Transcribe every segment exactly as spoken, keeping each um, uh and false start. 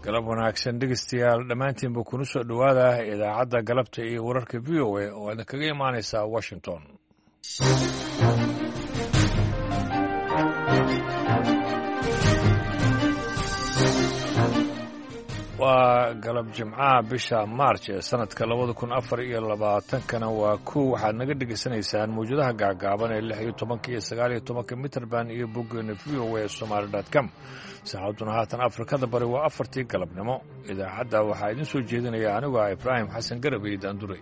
galab wanaagsan dhegeystayaal dhammaantiinba kuna soo dhowaada idaacadda galabta iyo wararka v o a oo idin kaga imaanaysa washington waa galab jimcaha bisha maarch ee sanadka labada kun afar iyo labaatankana waa kow waxaad naga dhegaysanaysaan mawjadaha gaagaaban ee lix iyo tobanka iyo sagaal iyo tobanka mitrband iyo boggeena v o a somaali dot com saacaduna haatan afrikada bari waa afartii galabnimo idaacadda waxaa idiin soo jeedinaya anigu ah ibraahim xasan garab iyo daanduray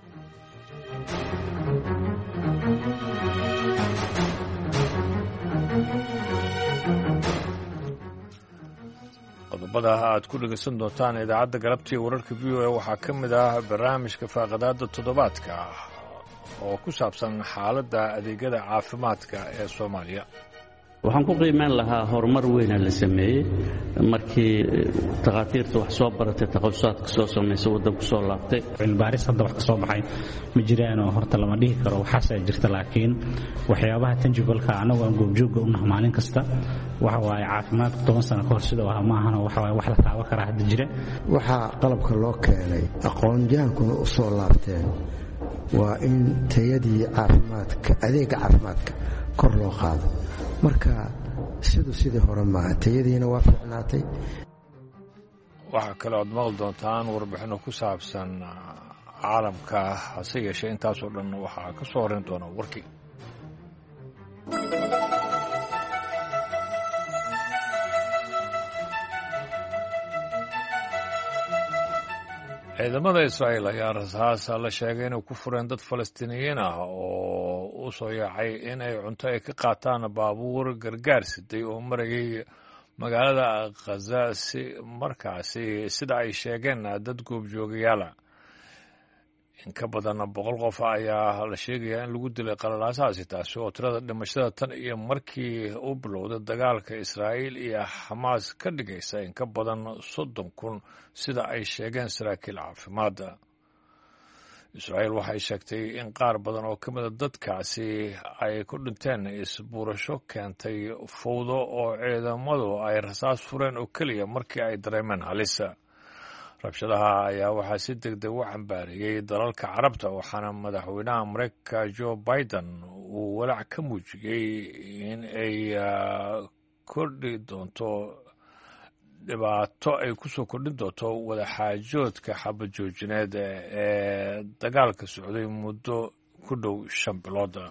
qodobada aad ku dhegaysan doontaan idaacadda galabta iyo wararka v o a waxaa ka mid ah barnaamijka faaqadaada toddobaadka oo ku saabsan xaaladda adeegyada caafimaadka ee soomaaliya waxaan ku qiimeyn lahaa horumar weyna la sameeyey markii takhaatiirta wax soo baratay takhasusaatka soo samaysa waddanku soo laabtay cilmibaaris hadda wax ka soo baxay ma jiraanoo horta lama dhihi karo waxaasaa jirta laakiin waxyaabaha tanjibalka annagu aan goobjoogga u naha maalin kasta waxa waaye caafimaadka toban sano ka hor sidau aha ma ahano waxa waaye wax la taaban karaa hadda jira waxaa qalabka loo keenay aqoon-yahankuna u soo laabteen waa in tayadii caafimaadka adeegga caafimaadka kor loo qaado marka sidu sidii hore maaha tayadiina waa fiicnaatay waxaa kale oad maqli doontaan warbixinno ku saabsan caalamka hase yeeshee intaasoo dhan waxaa ka soo horrayn doona warkii ciidamada israa'iil ayaa rasaasa la sheegay inay ku fureen dad falastiiniyiin ah oo u soo yaacay in ay cunto ay ka qaataan baabuur gargaar siday oo marayay magaalada khaza si markaasi sida ay sheegeen dad goobjoogayaala in ka badan boqol qof ayaa la sheegayaa in lagu dilay qalalaasaasi taasi oo tirada dhimashada tan iyo markii u bilowday dagaalka israa'iil iyo xamaas ka dhigaysa in ka badan soddon kun sida ay sheegeen saraakiil caafimaadda israa'iil waxay sheegtay in qaar badan oo ka mida dadkaasi ay ku dhinteen isbuurasho keentay fowdo oo ciidamadu ay rasaas fureen oo keliya markii ay dareemeen halisa rabshadaha ayaa waxaa si deg deg u cambaariyey dalalka carabta waxaana madaxweynaha mareykanka joe biden uu walaac ka muujiyey in ay kordhi doonto dhibaato ay ku soo kordhin doonto wadaxaajoodka xabadjoojineed ee dagaalka socday muddo ku dhow shan bilooda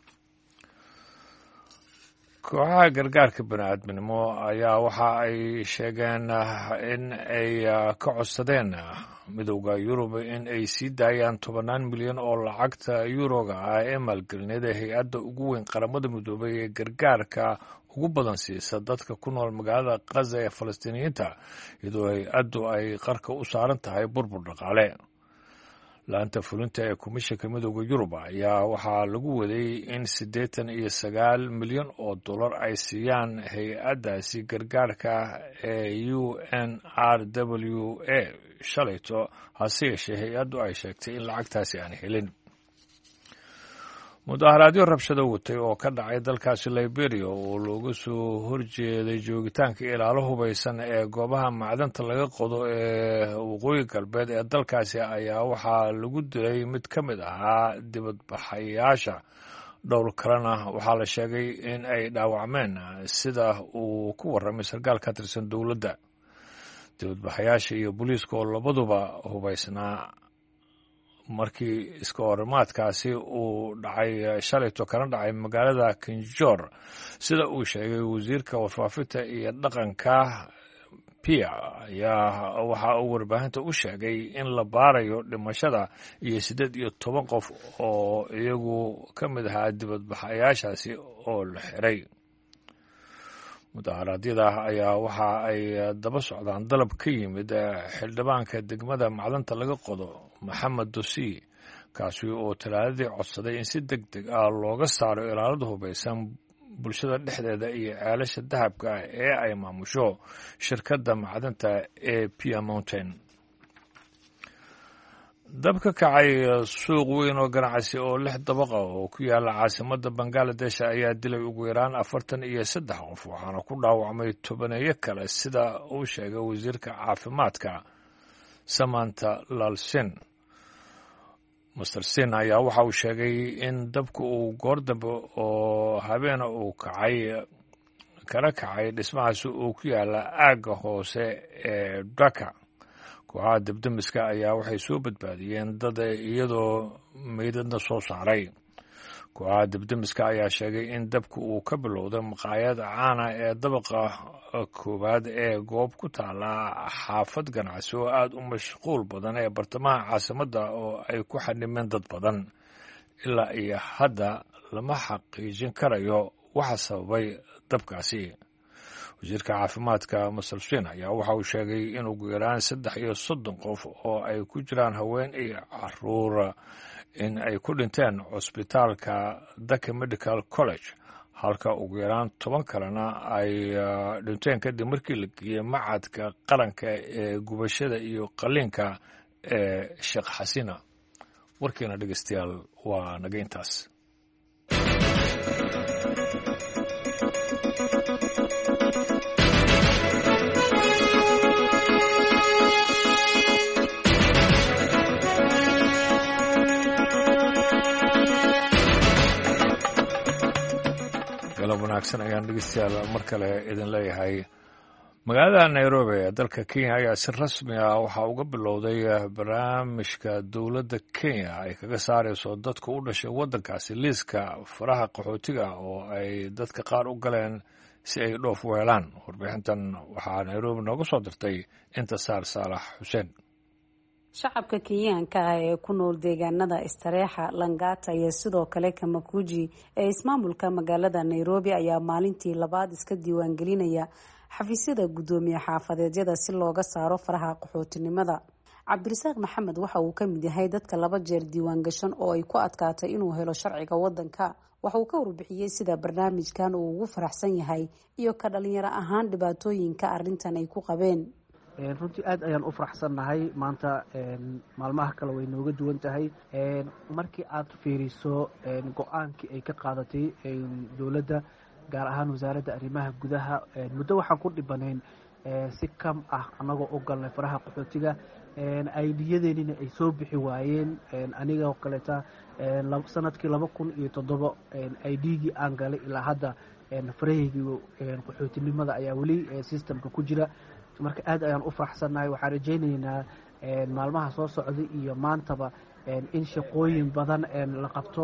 kooxaha gargaarka bani-aadminimo ayaa waxa ay sheegeen in ay ka codsadeen midowda yurub in ay sii daayaan tobannaan milyan oo lacagta yuroga ah ee maalgelineeda hay-adda ugu weyn qaramada midoobay ee gargaarka ugu badan siisa dadka ku nool magaalada khaza ee falastiiniyiinta iyadoo hay-addu ay qarka u saaran tahay burbur dhaqaale laanta fulinta ee komishanka midowda yurub ayaa waxaa lagu waday in siddeetan iyo sagaal milyan oo dollar ay siiyaan hay-addaasi gargaarka ee u n r w a shalayto hase yeeshee hay-addu ay sheegtay in lacagtaasi aan helin mudaharaadyo rabshado watay oo ka dhacay dalkaasi liberia oo looga soo horjeeday joogitaanka ilaalo hubaysan ee goobaha macdanta laga qodo ee waqooyi galbeed ee dalkaasi ayaa waxaa lagu dilay mid ka mid ahaa dibadbaxayaasha dhowr kalena waxaa la sheegay in ay dhaawacmeen sida uu ku warramay sarkaal ka tirsan dowladda dibadbaxayaasha iyo booliiska oo labaduba hubaysnaa markii iska horimaadkaasi uu dhacay shalayto kana dhacay magaalada kinjor sida uu sheegay wasiirka warfaafinta iyo dhaqanka pia ayaa waxa uu warbaahinta u sheegay in la baarayo dhimashada iyo siddeed iyo toban qof oo iyagu ka mid ahaa dibadbaxayaashaasi oo la xiray mudaharaadyada ayaa waxa ay daba socdaan dalab ka yimid xildhibaanka degmada macdanta laga qodo maxamed dosi kaasi oo talaadadii codsaday in si deg deg ah looga saaro ilaalada hubaysan bulshada dhexdeeda iyo ceelasha dahabka ah ee ay maamusho shirkadda macdanta ee pia mountain dab ka kacay suuq weyn oo ganacsi oo lix dabaqa oo ku yaala caasimadda bangaladesh ayaa dilay ugu yaraan afartan iyo saddex qof waxaana ku dhaawacmay tobaneeyo kale sida uu sheegay wasiirka caafimaadka samanta lalsin. master sin ayaa waxa uu sheegay in dabku uu goor dambe oo habeena uu kacay kala kacay dhismahaasi uu ku yaala aagga hoose ee dhaka. kooxaha debdemiska ayaa waxay soo badbaadiyeen dad iyadoo meydadna soo saaray. kooxaha debdemiska ayaa sheegay in dabku uu ka bilowday maqaayad caana ee dabaqa koowaad ee goob ku taala xaafad ganacsi oo aad u mashquul badan ee bartamaha caasimadda oo ay ku xanimeen dad badan. ilaa iyo hadda lama xaqiijin karayo waxa sababay dabkaasi. wasiirka caafimaadka masalsin ayaa waxa uu sheegay in ugu yaraan saddex iyo soddon qof oo ay ku jiraan haween iyo caruur in ay ku dhinteen cusbitaalka Dhaka Medical College halka ugu yaraan toban kalena ay dhinteen kadib markii la geeyey macadka qaranka ee gubashada iyo qalliinka ee Sheekh Xasina. warkiina dhegeystayaal waa naga intaas. wanaagsan ayaan dhegeystayaal mar kale idin leeyahay. magaalada Nairobi ee dalka Kenya ayaa si rasmi ah waxaa uga bilowday barnaamijka dowladda Kenya ay kaga saarayso dadka u dhashay waddankaasi liiska faraha qaxootiga oo ay dadka qaar u galeen si ay dhoof u helaan. warbixintan waxaa Nairobi nooga soo dirtay Intisaar Saalax Xuseen. shacabka Kenyaanka ah ee ku nool deegaanada Istareexa, Langata iyo sidoo kale Kamakuji ee ismaamulka magaalada Nairobi ayaa maalintii labaad iska diiwaan gelinaya xafiisyada gudoomiye xaafadeedyada si looga saaro faraha qaxootinimada. Cabdirasaaq Maxamed waxa uu ka mid yahay dadka laba jeer diiwaan gashan oo ay ku adkaatay inuu helo sharciga waddanka. waxa uu ka warbixiyay sida barnaamijkan uu ugu faraxsan yahay iyo ka dhalinyaro ahaan dhibaatooyinka arrintan ay ku qabeen. runtii aad ayaan u faraxsannahay maanta. maalmaha kale way nooga duwan tahay markii aad fiiriso go-aankii ay ka qaadatay dowladda gaar ahaan wasaaradda arrimaha gudaha. muddo waxaan ku dhibanayn si kam ah annagoo u galnay faraha qaxootiga aydiyadeenina ay soo bixi waayeen. aniga oo kaleeta sanadkii laba kun iyo toddoba aydgii aan galay ilaa hadda farahaygii qaxootinimada ayaa weli systemka ku jira. marka aad ayaan u faraxsannahay. waxaan rajaynaynaa maalmaha soo socday iyo maantaba in shaqooyin badan la qabto,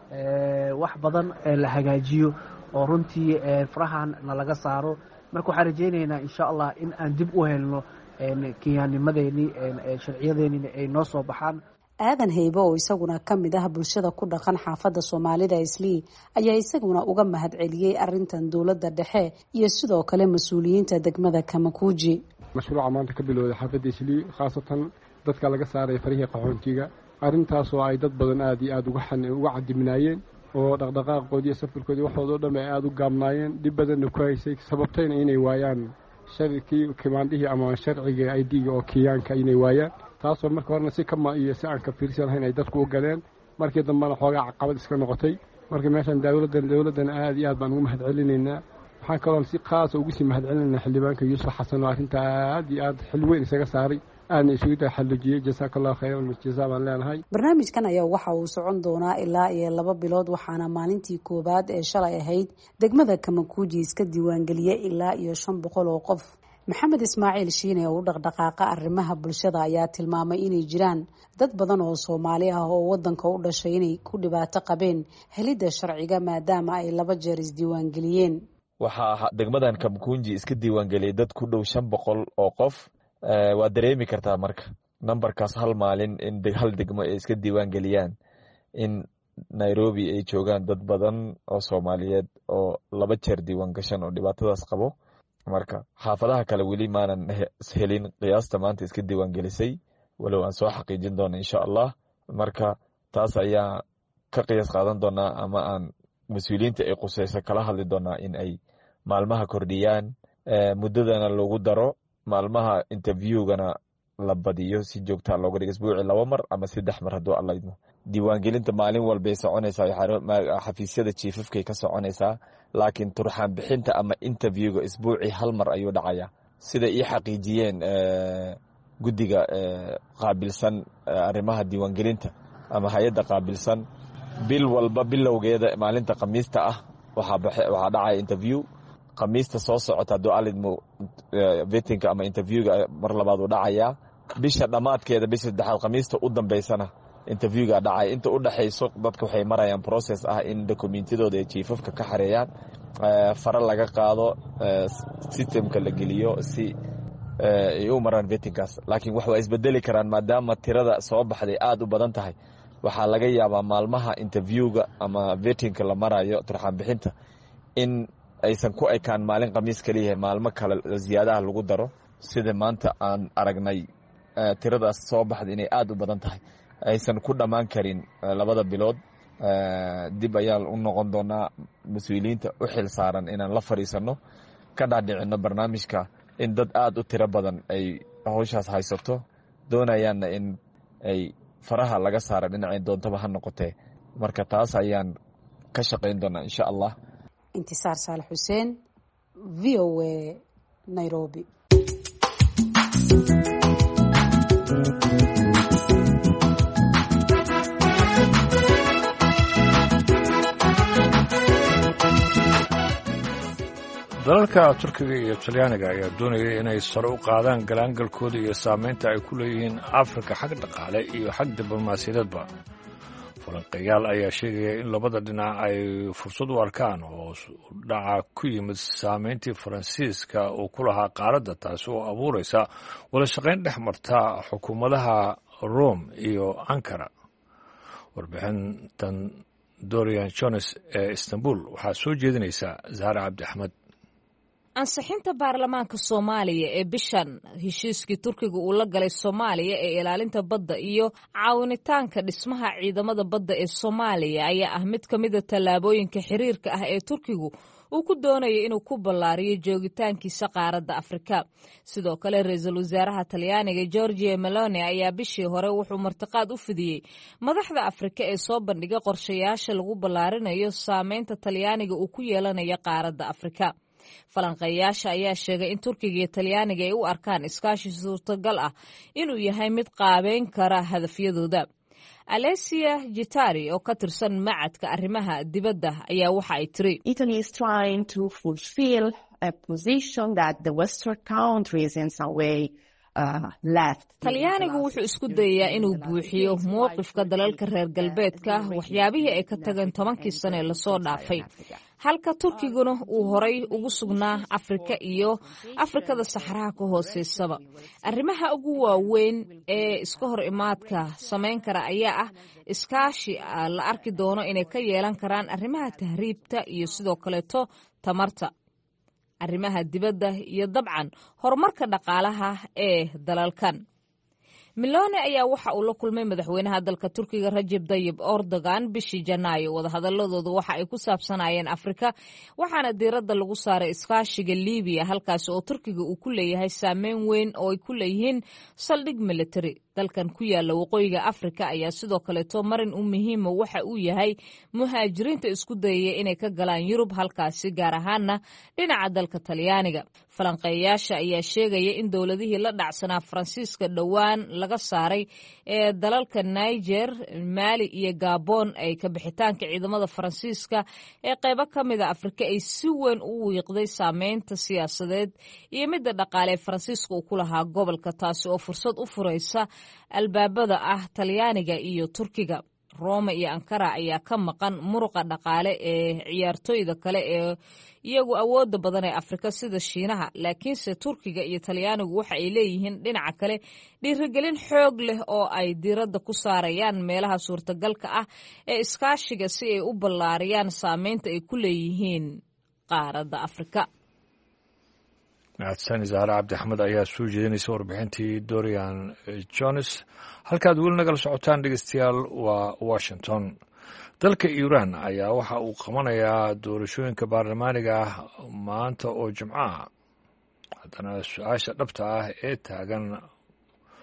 wax badan la hagaajiyo oo runtii farahan nalaga saaro. marka waxaan rajaynaynaa insha allah in aan dib u helno kenyaanimadeennii, sharciyadeennina ay noo soo baxaan. aadan haybe oo isaguna ka mid ah bulshada ku dhaqan xaafadda Soomaalida Islii ayaa isaguna uga mahad celiyay arrintan dowladda dhexe iyo sidoo kale mas'uuliyiinta degmada Kamakuji. mashruuca maanta ka bilowday xaafadda Islii khaasatan dadka laga saaray farihii qaxoontiga, arrintaas oo ay dad badan aad iyo aad uga xan uga cadibnaayeen oo dhaqdhaqaaqoodii safarkoodii waxooda oo dhan ay aad u gaabnaayeen, dib badanna ku haysay, sababtayna inay waayaan sharcigii kimaandihii ama sharciga I D-ga oo Kenyaanka inay waayaan. taasoo marka horena si kama iyo si aan ka fiirsan lahayn ay dadku u galeen, markii dambena xoogaa caqabad iska noqotay. marka meeshan dawladdan dawladdan aad iyo aad baan ugu mahad celinaynaa. waxaan kaloo si qaas ugu sii mahad celinaynaa xildhibaanka Yuusuf Xasan oo arrinta aad iyo aad xil weyn isaga saaray, aadna isugu taxallujiyay. jasaakallahu khayran jazaa baan leenahay. barnaamijkan ayaa waxa uu socon doonaa ilaa iyo laba bilood, waxaana maalintii koowaad ee shalay ahayd degmada Kamakuji iska diiwaangeliyay ilaa iyo shan boqol oo qof. maxamed ismaaciil shiine oo u dhaqdhaqaaqa arrimaha bulshada ayaa tilmaamay inay jiraan dad badan oo Soomaali ah oo waddanka u dhashay inay ku dhibaato qabeen helidda sharciga maadaama ay laba jeer isdiiwaangeliyeen. waxaa degmadan Kamakuji iska diiwaangeliyay dad ku dhow shan boqol oo qof. waa dareemi kartaa marka nambarkaas hal maalin in hal degmo ay iska diiwaangeliyaan in Nairobi ay joogaan dad badan oo Soomaaliyeed oo laba jeer diiwaan gashan oo dhibaatadaas qabo. marka xaafadaha kale weli maanan helin qiyaasta maanta iska diiwaan gelisay, walow aan soo xaqiijin doono insha allah. marka taas ayaa ka qiyaas qaadan doonaa ama aan mas-uuliyiinta ay qusayso kala hadli doonaa in ay maalmaha kordhiyaan, muddadana lagu daro, maalmaha interviewgana la badiyo si joogtaa looga dhigo isbuuci laba mar ama saddex mar hadduu alla idmo. diiwaangelinta maalin walbay soconaysaa, xafiisyada jiifafkay ka soconaysaa, laakiin turxaan bixinta ama interviewga isbuucii hal mar ayuu dhacayaa sida ii xaqiijiyeen guddiga qaabilsan arrimaha diiwaangelinta ama hay-adda qaabilsan. bil walba bilowgeeda maalinta khamiista ah waxaa dhacaya interview. khamiista soo socota hadduu alidmo vetinka ama interviewga mar labaad uu dhacayaa. bisha dhammaadkeeda bisha saddexaad khamiista u dambaysana interviewga dhacaya. inta u dhaxayso dadka waxay marayaan process ah in dokumentiyadooda ay jiifafka ka xareeyaan, fara laga qaado, systemka la geliyo si ay u maraan vetinkaas. laakiin wax waa isbedeli karaan maadaama tirada soo baxday aad u badan tahay. waxaa laga yaabaa maalmaha interviewga ama vetinka la marayo turxaan bixinta in aysan ku ekaan maalin khamiis kaliya, maalmo kale ziyaadaha lagu daro. sida maanta aan aragnay tiradaas soo baxda inay aad u badan tahay, aysan ku dhammaan karin labada bilood. dib ayaan u noqon doonaa mas-uuliyiinta u xil saaran inaan la fadhiisanno, ka dhaadhicino barnaamijka in dad aad u tiro badan ay hawshaas haysato, doonayaanna in ay faraha laga saara dhinacay doontaba ha noqotee. marka taas ayaan ka shaqayn doonaa insha allah. intisaar saalax xuseen, v o a, Nairobi. dalalka Turkiga iyo Talyaaniga ayaa doonaya inay sare u qaadaan galaangalkooda iyo saameynta ay ku leeyihiin Afrika xag dhaqaale iyo xag diblomaasiyadeedba. falanqeeyaal ayaa sheegaya in labada dhinac ay fursad u arkaan oo dhaca ku yimid saameyntii Faransiiska oo ku lahaa qaaradda, taasi oo abuuraysa wada shaqayn dhex marta xukuumadaha Rome iyo Ankara. warbixintan Dorian Jones ee Istanbul waxaa soo jeedinaysa Zahra Cabdi Axmed. ansixinta baarlamaanka Soomaaliya ee bishan heshiiskii Turkiga uu la galay Soomaaliya ee ilaalinta badda iyo caawinitaanka dhismaha ciidamada badda ee Soomaaliya ayaa ah mid ka mid ah tallaabooyinka xiriirka ah ee Turkigu uu ku doonayo inuu ku ballaariyo joogitaankiisa qaaradda Afrika. sidoo kale ra'iisul wasaaraha Talyaaniga Giorgia Meloni ayaa bishii hore wuxuu martiqaad u fidiyey madaxda Afrika ee soo bandhigay qorshayaasha lagu ballaarinayo saameynta Talyaaniga uu ku yeelanayo qaaradda Afrika. falanqeeyaasha ayaa sheegay in Turkiga iyo Talyaaniga ay u arkaan iskaashi suurtagal ah inuu yahay mid qaabeyn kara hadafyadooda. Alessia Gitari oo ka tirsan macadka arrimaha dibadda ayaa waxa ay tiri Italy is trying to fulfill a position that the Western countries in some way Talyaanigu wuxuu isku dayayaa inuu buuxiyo mowqifka dalalka reer galbeedka waxyaabihii ay ka tageen tobankii sane lasoo dhaafay, halka Turkiguna uu horay ugu sugnaa Afrika iyo Afrikada saxaraha ka hooseysaba. arrimaha ugu waaweyn ee iska hor imaadka samayn kara ayaa ah iskaashi la arki doono inay ka yeelan karaan arrimaha tahriibta iyo sidoo kaleeto tamarta, arrimaha dibadda iyo dabcan horumarka dhaqaalaha ee dalalkan. Meloni ayaa waxa uu la kulmay madaxweynaha dalka Turkiga Recep Tayyip Erdogan bishii Janaayo. wadahadaladoodu waxa ay ku saabsanayeen Afrika, waxaana diiradda lagu saaray iskaashiga Liibiya, halkaas oo Turkiga uu ku leeyahay saameyn weyn oo ay ku leeyihiin saldhig military. dalkan ku yaala waqooyiga Afrika ayaa sidoo kaleeto marin u muhiima waxa uu yahay muhaajiriinta isku dayaya inay ka galaan Yurub, halkaasi gaar ahaana dhinaca dalka Talyaaniga. falanqeeyaasha ayaa sheegaya in dowladihii la dhacsanaa Faransiiska dhowaan laga saaray ee dalalka Niger, Mali iyo Gabon ay ka bixitaanka ciidamada Faransiiska ee qaybo ka mid ah Afrika ay si weyn u wiiqday saameynta siyaasadeed iyo midda dhaqaale ee Faransiiska uu ku lahaa gobolka, taasi oo fursad u furaysa albaabada ah Talyaaniga iyo Turkiga. Rome iyo Ankara ayaa ka maqan muruqa dhaqaale ee ciyaartooyda kale ee iyagu awooda badan ee Afrika sida Shiinaha, laakiinse Turkiga iyo Talyaanigu waxa ay leeyihiin dhinaca kale dhiirigelin xoog leh oo ay diiradda ku saarayaan meelaha suurtagalka ah ee iskaashiga si ay u ballaariyaan saameynta ay ku leeyihiin qaaradda Afrika. mahadsan Zahra Cabdi Axmed ayaa soo jeedinaysa warbixintii Dorian Jones. halkaad weli nagala socotaan dhegeystayaal waa Washington. dalka Iran ayaa waxa uu qabanayaa doorashooyinka baarlamaaniga ah maanta oo Jimco ah. haddana su-aasha dhabta ah ee taagan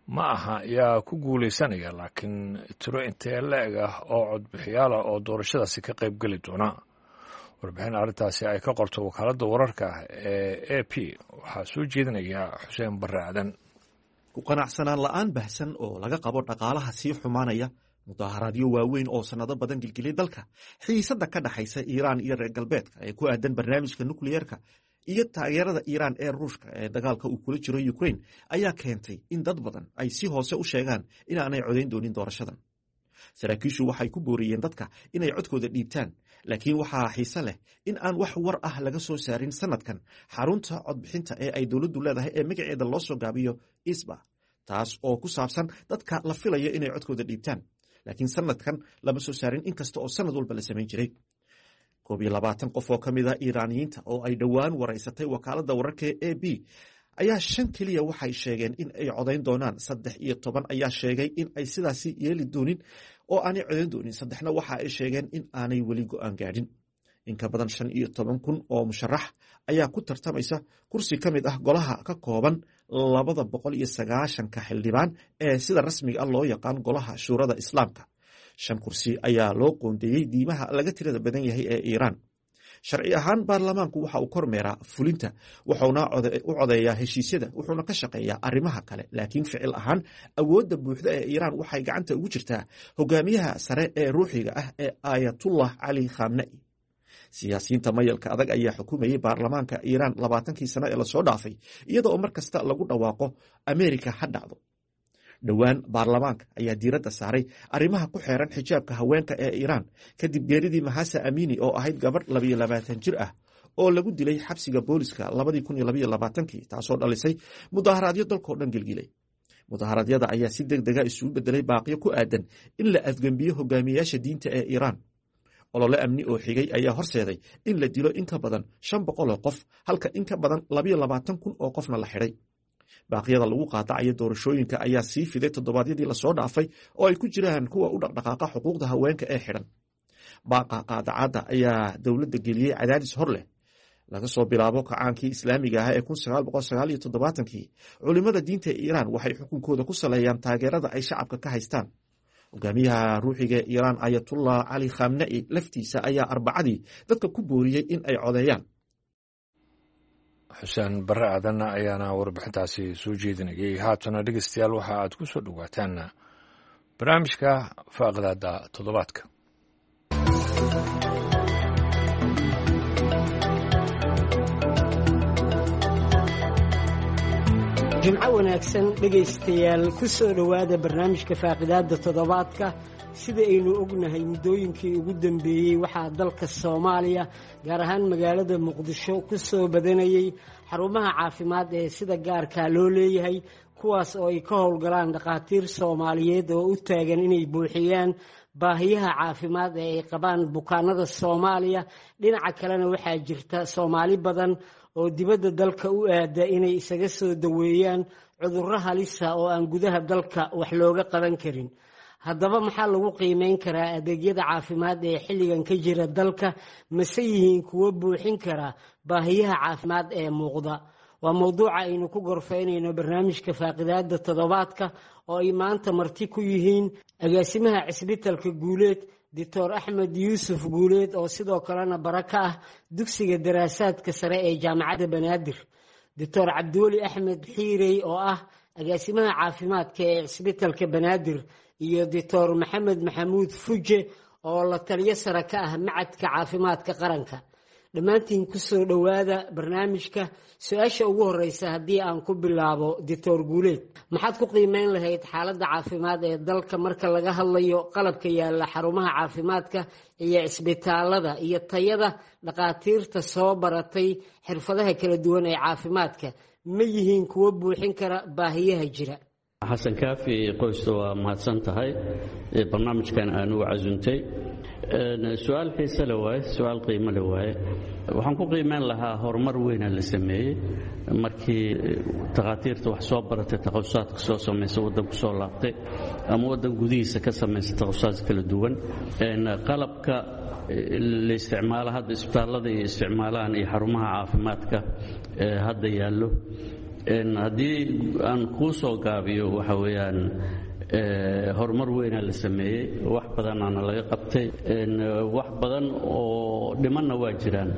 ma aha yaa ku guulaysanaya laakiin tiro intee la-eg ah oo codbixiyaal ah oo doorashadaasi ka qayb geli doona. warbixin arrintaasi ay ka qorto wakaaladda wararka ee a p waxaa soo jeedinaya xuseen barre aadan. ku qanacsanaan la'aan bahsan oo laga qabo dhaqaalaha sii xumaanaya, mudaharaadyo waaweyn oo sannado badan gilgilay dalka, xiisadda ka dhaxaysa iiraan iyo reer galbeedka ee ku aadan barnaamijka nukliyeerka iyo taageerada iiraan ee ruushka ee dagaalka uu kula jiro ukrain ayaa keentay in dad badan ay si hoose u sheegaan inaanay codayn doonin doorashadan. saraakiishu waxay ku booriyeen dadka inay codkooda dhiibtaan, laakiin waxaa xiise leh in aan wax war ah laga soo saarin sanadkan xarunta codbixinta ee ay dowladdu leedahay ee magaceeda loo soo gaabiyo isba, taas oo ku saabsan dadka la filayo inay codkooda dhiibtaan. laakiin sanadkan lama soo saarin inkasta oo sanad walba la samayn jiray. koob iyo labaatan qof oo ka mid a iiraaniyiinta oo ay dhowaan waraysatay wakaaladda wararka ee a b ayaa shan keliya waxay sheegeen in ay codayn doonaan, saddex iyo toban ayaa sheegay in ay sidaasi yeeli doonin oo aanay codayn doonin, saddexna waxa ay sheegeen in aanay weli go-aan gaadhin. in ka badan shan iyo toban kun oo musharax ayaa ku tartamaysa kursi ka mid ah golaha ka kooban labada boqol iyo sagaashanka xildhibaan ee sida rasmiga ah loo yaqaan golaha shuurada islaamka. shan kursi ayaa loo qoondeeyey diimaha laga tirada badan yahay ee iiraan. sharci ahaan baarlamaanku waxa uu kormeeraa fulinta, wuxuuna u codeeyaa heshiisyada, wuxuuna ka shaqeeyaa arrimaha kale, laakiin ficil ahaan awoodda buuxda ee iiraan waxay gacanta ugu jirtaa hogaamiyaha sare ee ruuxiga ah ee aayatullah cali khamna'i. siyaasiyiinta mayalka adag ayaa xukumayey baarlamaanka iiraan labaatankii sano ee lasoo dhaafay, iyada oo mar kasta lagu dhawaaqo ameerika ha dhacdo. dhowaan baarlamaanka ayaa diiradda saaray arrimaha ku xeeran xijaabka haweenka ee iiraan kadib geeridii mahasa amini oo ahayd gabadh labayo labaatan jir ah oo lagu dilay xabsiga booliska labadii kun iyo labayo labaatankii, taasoo dhalisay mudaharaadyo dalkao dhan gilgilay. mudaharaadyada ayaa si deg dega isugu bedelay baaqyo ku aadan in la afgembiyo hogaamiyayaasha diinta ee iiraan. olole amni oo xigay ayaa horseeday in la dilo in ka badan shan boqol oo qof, halka in ka badan labayo labaatan kun oo qofna la xidhay. baaqyada lagu qaadacayo doorashooyinka ayaa sii fiday toddobaadyadii lasoo dhaafay oo ay ku jiraan kuwa u dhaqdhaqaaqa xuquuqda haweenka ee xidhan. baaqa qaadacadda ayaa dowladda geliyey cadaadis hor leh laga soo bilaabo kacaankii islaamiga ah ee kun sagaal boqol sagaal iyo toddobaatankii. culimada diinta ee iiraan waxay xukunkooda ku saleeyaan taageerada ay shacabka ka haystaan. hogaamiyaha ruuxiga ee iiraan ayatullah cali khamna'i laftiisa ayaa arbacadii dadka ku booriyey in ay codeeyaan. xuseen barre aadan ayaana warbixintaasi soo jeedinayay. haatana dhegeystayaal waxa aad ku soo dhowaataan barnaamijka faaqdaada toddobaadka. jimco wanaagsan dhegaystayaal, ku soo dhowaada barnaamijka faaqidaadda toddobaadka. sida aynu ognahay muddooyinkii ugu dambeeyey waxaa dalka soomaaliya gaar ahaan magaalada muqdisho ku soo badanayay xarumaha caafimaad ee sida gaarkaa loo leeyahay, kuwaas oo ay ka howlgalaan dhakhaatiir soomaaliyeed oo u taagan inay buuxiyaan baahiyaha caafimaad ee ay qabaan bukaanada soomaaliya. dhinaca kalena waxaa jirta soomaali badan oo dibadda dalka u aada inay isaga soo daweeyaan cudurro halisa oo aan gudaha dalka wax looga qaban karin. haddaba maxaa lagu qiimeyn karaa adeegyada caafimaad ee xilligan ka jira dalka? mase yihiin kuwo buuxin kara baahiyaha caafimaad ee muuqda? waa mowduuca aynu ku gorfaynayno barnaamijka faaqidaada toddobaadka oo ay maanta marti ku yihiin agaasimaha cisbitalka guuleed doctor axmed yuusuf guuleed oo sidoo kalena bara ka ah dugsiga daraasaadka sare ee jaamacadda banaadir, doctor cabdiweli axmed xiirey oo ah agaasimaha caafimaadka ee cisbitalka banaadir, iyo doctor maxamed maxamuud fuje oo la taliyo sare ka ah macadka caafimaadka qaranka. dhammaantiin ku soo dhowaada barnaamijka. su-aasha ugu horeysa haddii aan ku bilaabo doctor guuleed, maxaad ku qiimeyn lahayd xaaladda caafimaad ee dalka marka laga hadlayo qalabka yaalla xarumaha caafimaadka iyo cisbitaalada iyo tayada dhakhaatiirta soo baratay xirfadaha kala duwan ee caafimaadka? ma yihiin kuwo buuxin kara baahiyaha jira? xasan kaafi qoysta waa mahadsan tahay barnaamijkan aan ugu casuntay. su-aal xiise le waaye, su-aal qiimo le waaye. waxaan ku qiimeyn lahaa horumar weyna la sameeyey markii takhaatiirta wax soo baratay takhasusaatka soo samaysa waddanku soo laabtay ama waddan gudihiisa ka samaysa takhasusaaad kala duwan. qalabka la isticmaalo hadda isbitaallada iyo isticmaalahan iyo xarumaha caafimaadka hadda yaallo haddii aan kuu soo gaabiyo waxa weeyaan horumar weynaa la sameeyey wax badanaana laga qabtay wax badan oo dhimanna waa jiraan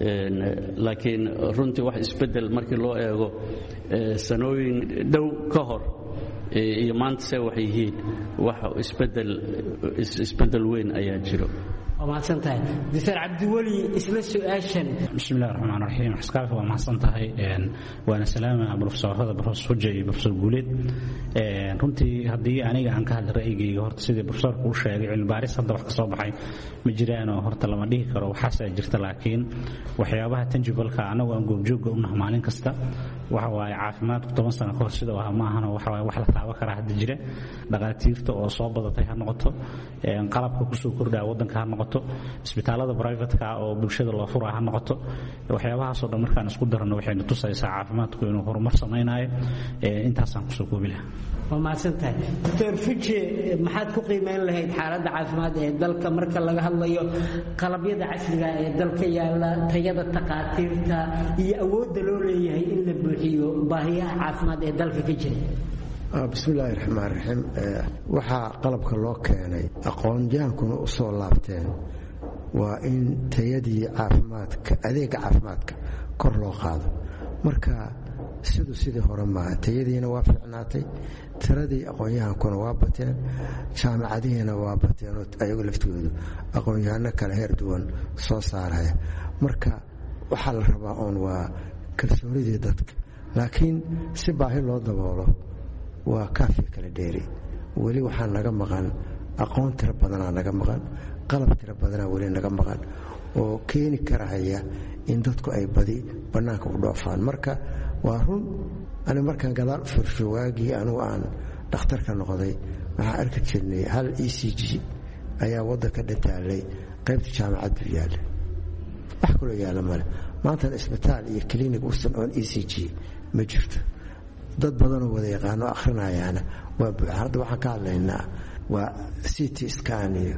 laakiin runtii wax isbeddel markii loo eego sanooyin dhow ka hor iyo maanta se waxay yihiin wax isbeddel isbeddel weyn ayaa jiro waa mahadsan tahay doctor cabdiweli isla su-aashan bismi illahi raxmaan raxiim xaskaafi waa mahadsan tahay waana salaama brofesorada brofesor xuja iyo brofesor guuleed runtii haddii aniga aan ka hadla ra'yigayga horta sidii brofesorku u sheegay cilmibaaris hadda wax ka soo baxay ma jiraanoo horta lama dhihi karo waxaasaa jirta laakiin waxyaabaha tanjibalka annagu aan goobjoogga u naha maalin kasta waxa waaye caafimaadku toban sano ka hor sida aha ma ahano waxa waaye wax la taaban karaa hadda jira dhaqaatiirta oo soo badatay ha noqoto qalabka kusoo kordhaya waddanka ha noqoto isbitaalada privatka oo bulshada loo furaa ha noqoto waxyaabahaasoo dhan markaan isku darano waxayna tusaysaa caafimaadku inuu horumar samaynayo intaasaan kusoo koobi lahaa waa mahadsan tahay doctor fuje maxaad ku qiimeyn lahayd xaaladda caafimaad ee dalka marka laga hadlayo qalabyada casriga ee dalka yaalla tayada takhaatiirta iyo awoodda loo leeyahay in la buuxiyo baahiyaha caafimaad ee dalka ka jira bismi illaahi raxmaan raxiim waxaa qalabka loo keenay aqoon-yahankuna u soo laabteen waa in tayadii caafimaadka adeega caafimaadka kor loo qaado marka siduu sidii hore maaha tayadiina waa fiicnaatay tiradii aqoon-yahankuna waa bateen jaamacadihiina waa bateen oo ayagu laftoodu aqoon-yahano kale heer duwan soo saaraya marka waxaa la rabaa oon waa kalsoonidii dadka laakiin si baahi loo daboolo waa kaafiya kala dheeri weli waxaa naga maqan aqoon tiro badanaa naga maqan qalab tiro badanaa weli naga maqan oo keeni karahaya in dadku ay badi bannaanka u dhoofaan marka waa run ani markaan gadaal u firsho waagii anugu aan dhakhtarka noqday waxaa arki jirnay hal e c g ayaa waddanka dhantaalay qaybta jaamacad buu yaalla wax kaloo yaalla male maantana isbitaal iyo klinig usan oon e c g ma jirto dad badanoo wada yaqaano akhrinayaana waa buuxa hadda waxaan ka hadlaynaa waa c t scan iyo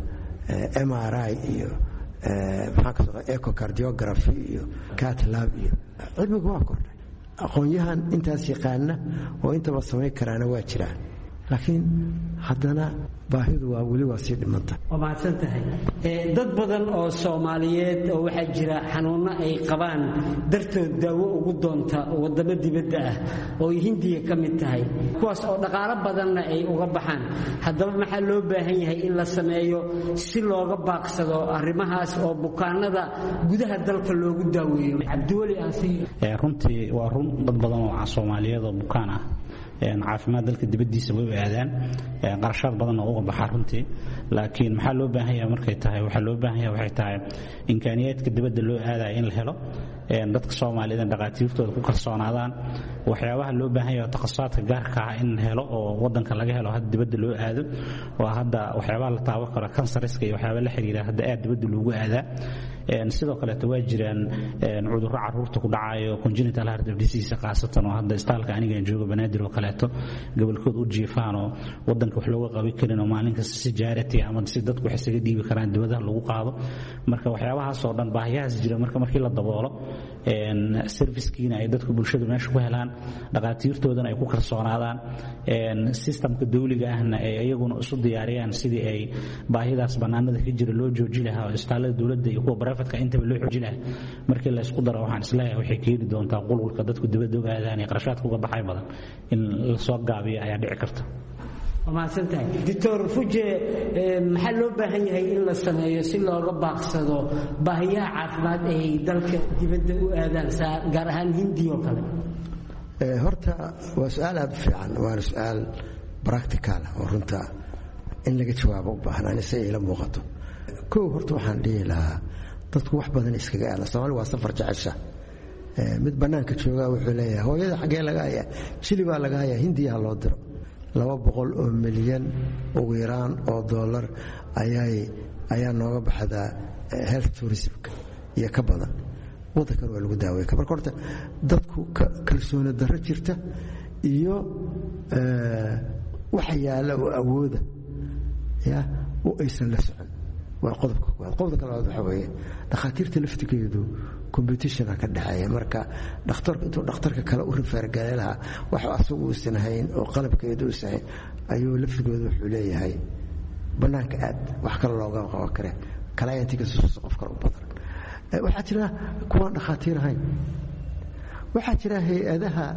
m r i iyo maxaa ka soo echocardiography iyo catlab iyo cilmigu waa kordhay aqoon-yahan intaas yaqaana oo intaba samayn karaana waa jiraan laakiin haddana baahidu waa weli waa sii dhimanta waa mahadsan tahay dad badan oo soomaaliyeed oo waxaa jira xanuunno ay qabaan dartood daawo ugu doonta waddamo dibadda ah oo hindiya ka mid tahay kuwaas oo dhaqaalo badanna ay uga baxaan haddaba maxaa loo baahan yahay in la sameeyo si looga baaqsado arrimahaas oo bukaanada gudaha dalka loogu daaweeyo cabdiweli aansi runtii waa run dad badan oo soomaaliyeed oo bukaan ah caafimaad dalka dibadiisa way u aadaan qarashaad badan oo uga baxaa runtii laakiin maxaa loo baahan yahay markay tahay waxaa loo baahan yahay waxay tahay imkaaniyaadka dibadda loo aadaya in la helo dadka Soomaaliyeed dhaqaatiirtooda ku kalsoonaadaan waxyaabaha loo baahan yahay takhasusaadka gaarka ah in la helo oo wadanka laga helo hadda dibadda loo aado waa hadda waxyaabaha la taaban karo kansariska iyo waxyaabaha la xiriira hadda aad dibadda loogu aadaa sidoo kale waa jiraan cudurro caruurta ku dhacayo congenital heart disease qaasatan oo hadda istaalka aniga joogo banaadir oo kaleeto gobolkooda u jiifaan oo wadanka wax looga qabi karin oo maalin kasta si jaarati ama si dadku wax isaga dhiibi karaan dibadaha lagu qaado marka waxyaabahaas oo dhan baahiyahaas jira marka markii la daboolo een servicekiina ay dadku bulshada meesha ku helaan dhaqaatiirtoodana ay ku kalsoonaadaan een systemka dawliga ahna ay ayaguna isu diyaariyaan sidii ay baahidaas banaanada ka jira loo joojin lahaa istaalada dawladda iyo kuwa barafadka intaba loo xoojin lahaa markii la isku daro waxaan islaahay waxay keeni doontaa qulqulka dadku dibadda ogaadaan ee qarashaadka uga baxay badan in la soo gaabiyo ayaa dhici karta ومعسنتاي دكتور فوجي maxaa loo baahan yahay in la sameeyo si looga baaqsado baahiyaha caafimaad ee dalka dibadda u aadaan gaar ahaan Hindiya oo kale ee horta waa su'aal aad fiican waa su'aal practical oo runta in laga jawaabo u baahan si ay la muuqato koo horta waxaan dhihi lahaa dadku wax badan iskaga aala Soomaali waa safar jecesha mid banaanka jooga wuxuu leeyahay hooyada xagee laga hayaa Chile baa laga hayaa Hindiya loo diro laba boqol oo milyan oo Iran oo dollar ayay ayaa nooga baxda health tourism iyo ka badan wadanka waa lagu daaweeyaa kabar korta dadku kalsooni darro jirta iyo ee waxa yaala oo awooda ya oo aysan la socon waa qodobka koowaad. qodobka labaad waxa weeye dhakhaatiirta laftigeedu competitiona ka dhexeeya, marka dhakhtarka intuu dhakhtarka kale u rifaargaale lahaa wax asagu uusan hayn oo qalabkeedu uusan hayn ayuu laftigooda wuxuu leeyahay bannaanka aad wax kale looga qaban kare kalayantigasus qof kale u badan. waxaa jira kuwaan dhakhaatiir ahayn, waxaa jira hay-adaha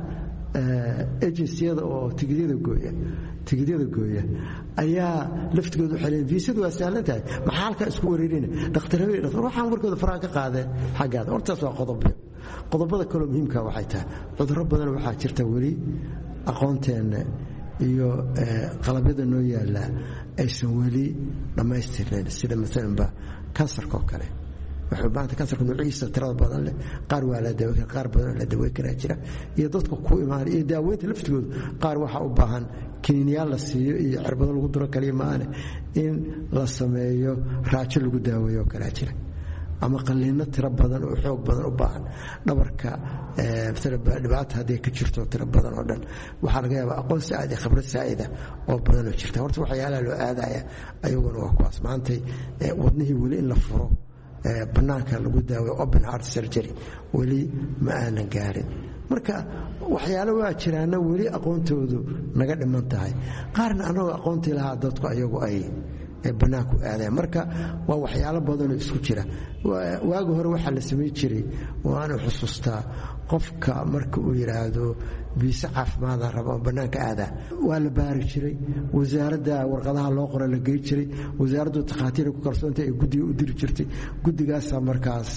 agenciyada oo tigidyada gooya tigidyada gooya ayaa laftigooda waxay leeyihin viisadu waa sahlan tahay maxaa halkaa isku wareerina dhakhtar habeen dhakhtar waxaan warkooda faraha ka qaadeen xaggaada. hortaas waa qodobo. qodobada kaloo muhiimka waxay tahay cudurro badan waxaa jirta weli aqoonteenna iyo qalabyada noo yaalla aysan weli dhammaystirnayn, sida maalanba kansarka oo kale. wuxuu baahanta kansarka nuuciisa tirada badan leh, qaar waa la daweyn qaar badan la daweyn karaa jira, iyo dadka ku imaanay iyo daaweynta laftigooda qaar waxa u baahan kiniiniyaal la siiyo iyo cirbado lagu duro kaliya maane in la sameeyo raajo lagu daaweeyo kala jira, ama qalliino tiro badan oo xoog badan u baahan dhabarka dhibaato haddii ka jirto tiro badan oo dhan waxaa laga yaabaa aqoon saa'id iyo khibrad saa'ida oo badan oo jirta. horta waxyaalaha loo aadaya ayaguna waa kuwaas. maantay wadnihii weli in la furo bannaanka lagu daaweeyo open heart surgery weli ma aanan gaarin. marka waxyaalo waa jiraana weli aqoontoodu naga dhiman tahay, qaarna annagoo aqoontii lahaa dadku ayagu ay bannaanku aadeen. marka waa waxyaalo badanoo isku jira. waagi hore waxaa la samayn jiray waanu xusuustaa qofka marka uu yidhaahdo biise caafimaada raba oo bannaanka aadaa waa la baari jiray, wasaaradda warqadaha loo qora la gey jiray, wasaaraddu takhaatiira ku kalsoonta ay guddiga u diri jirtay, guddigaasaa markaas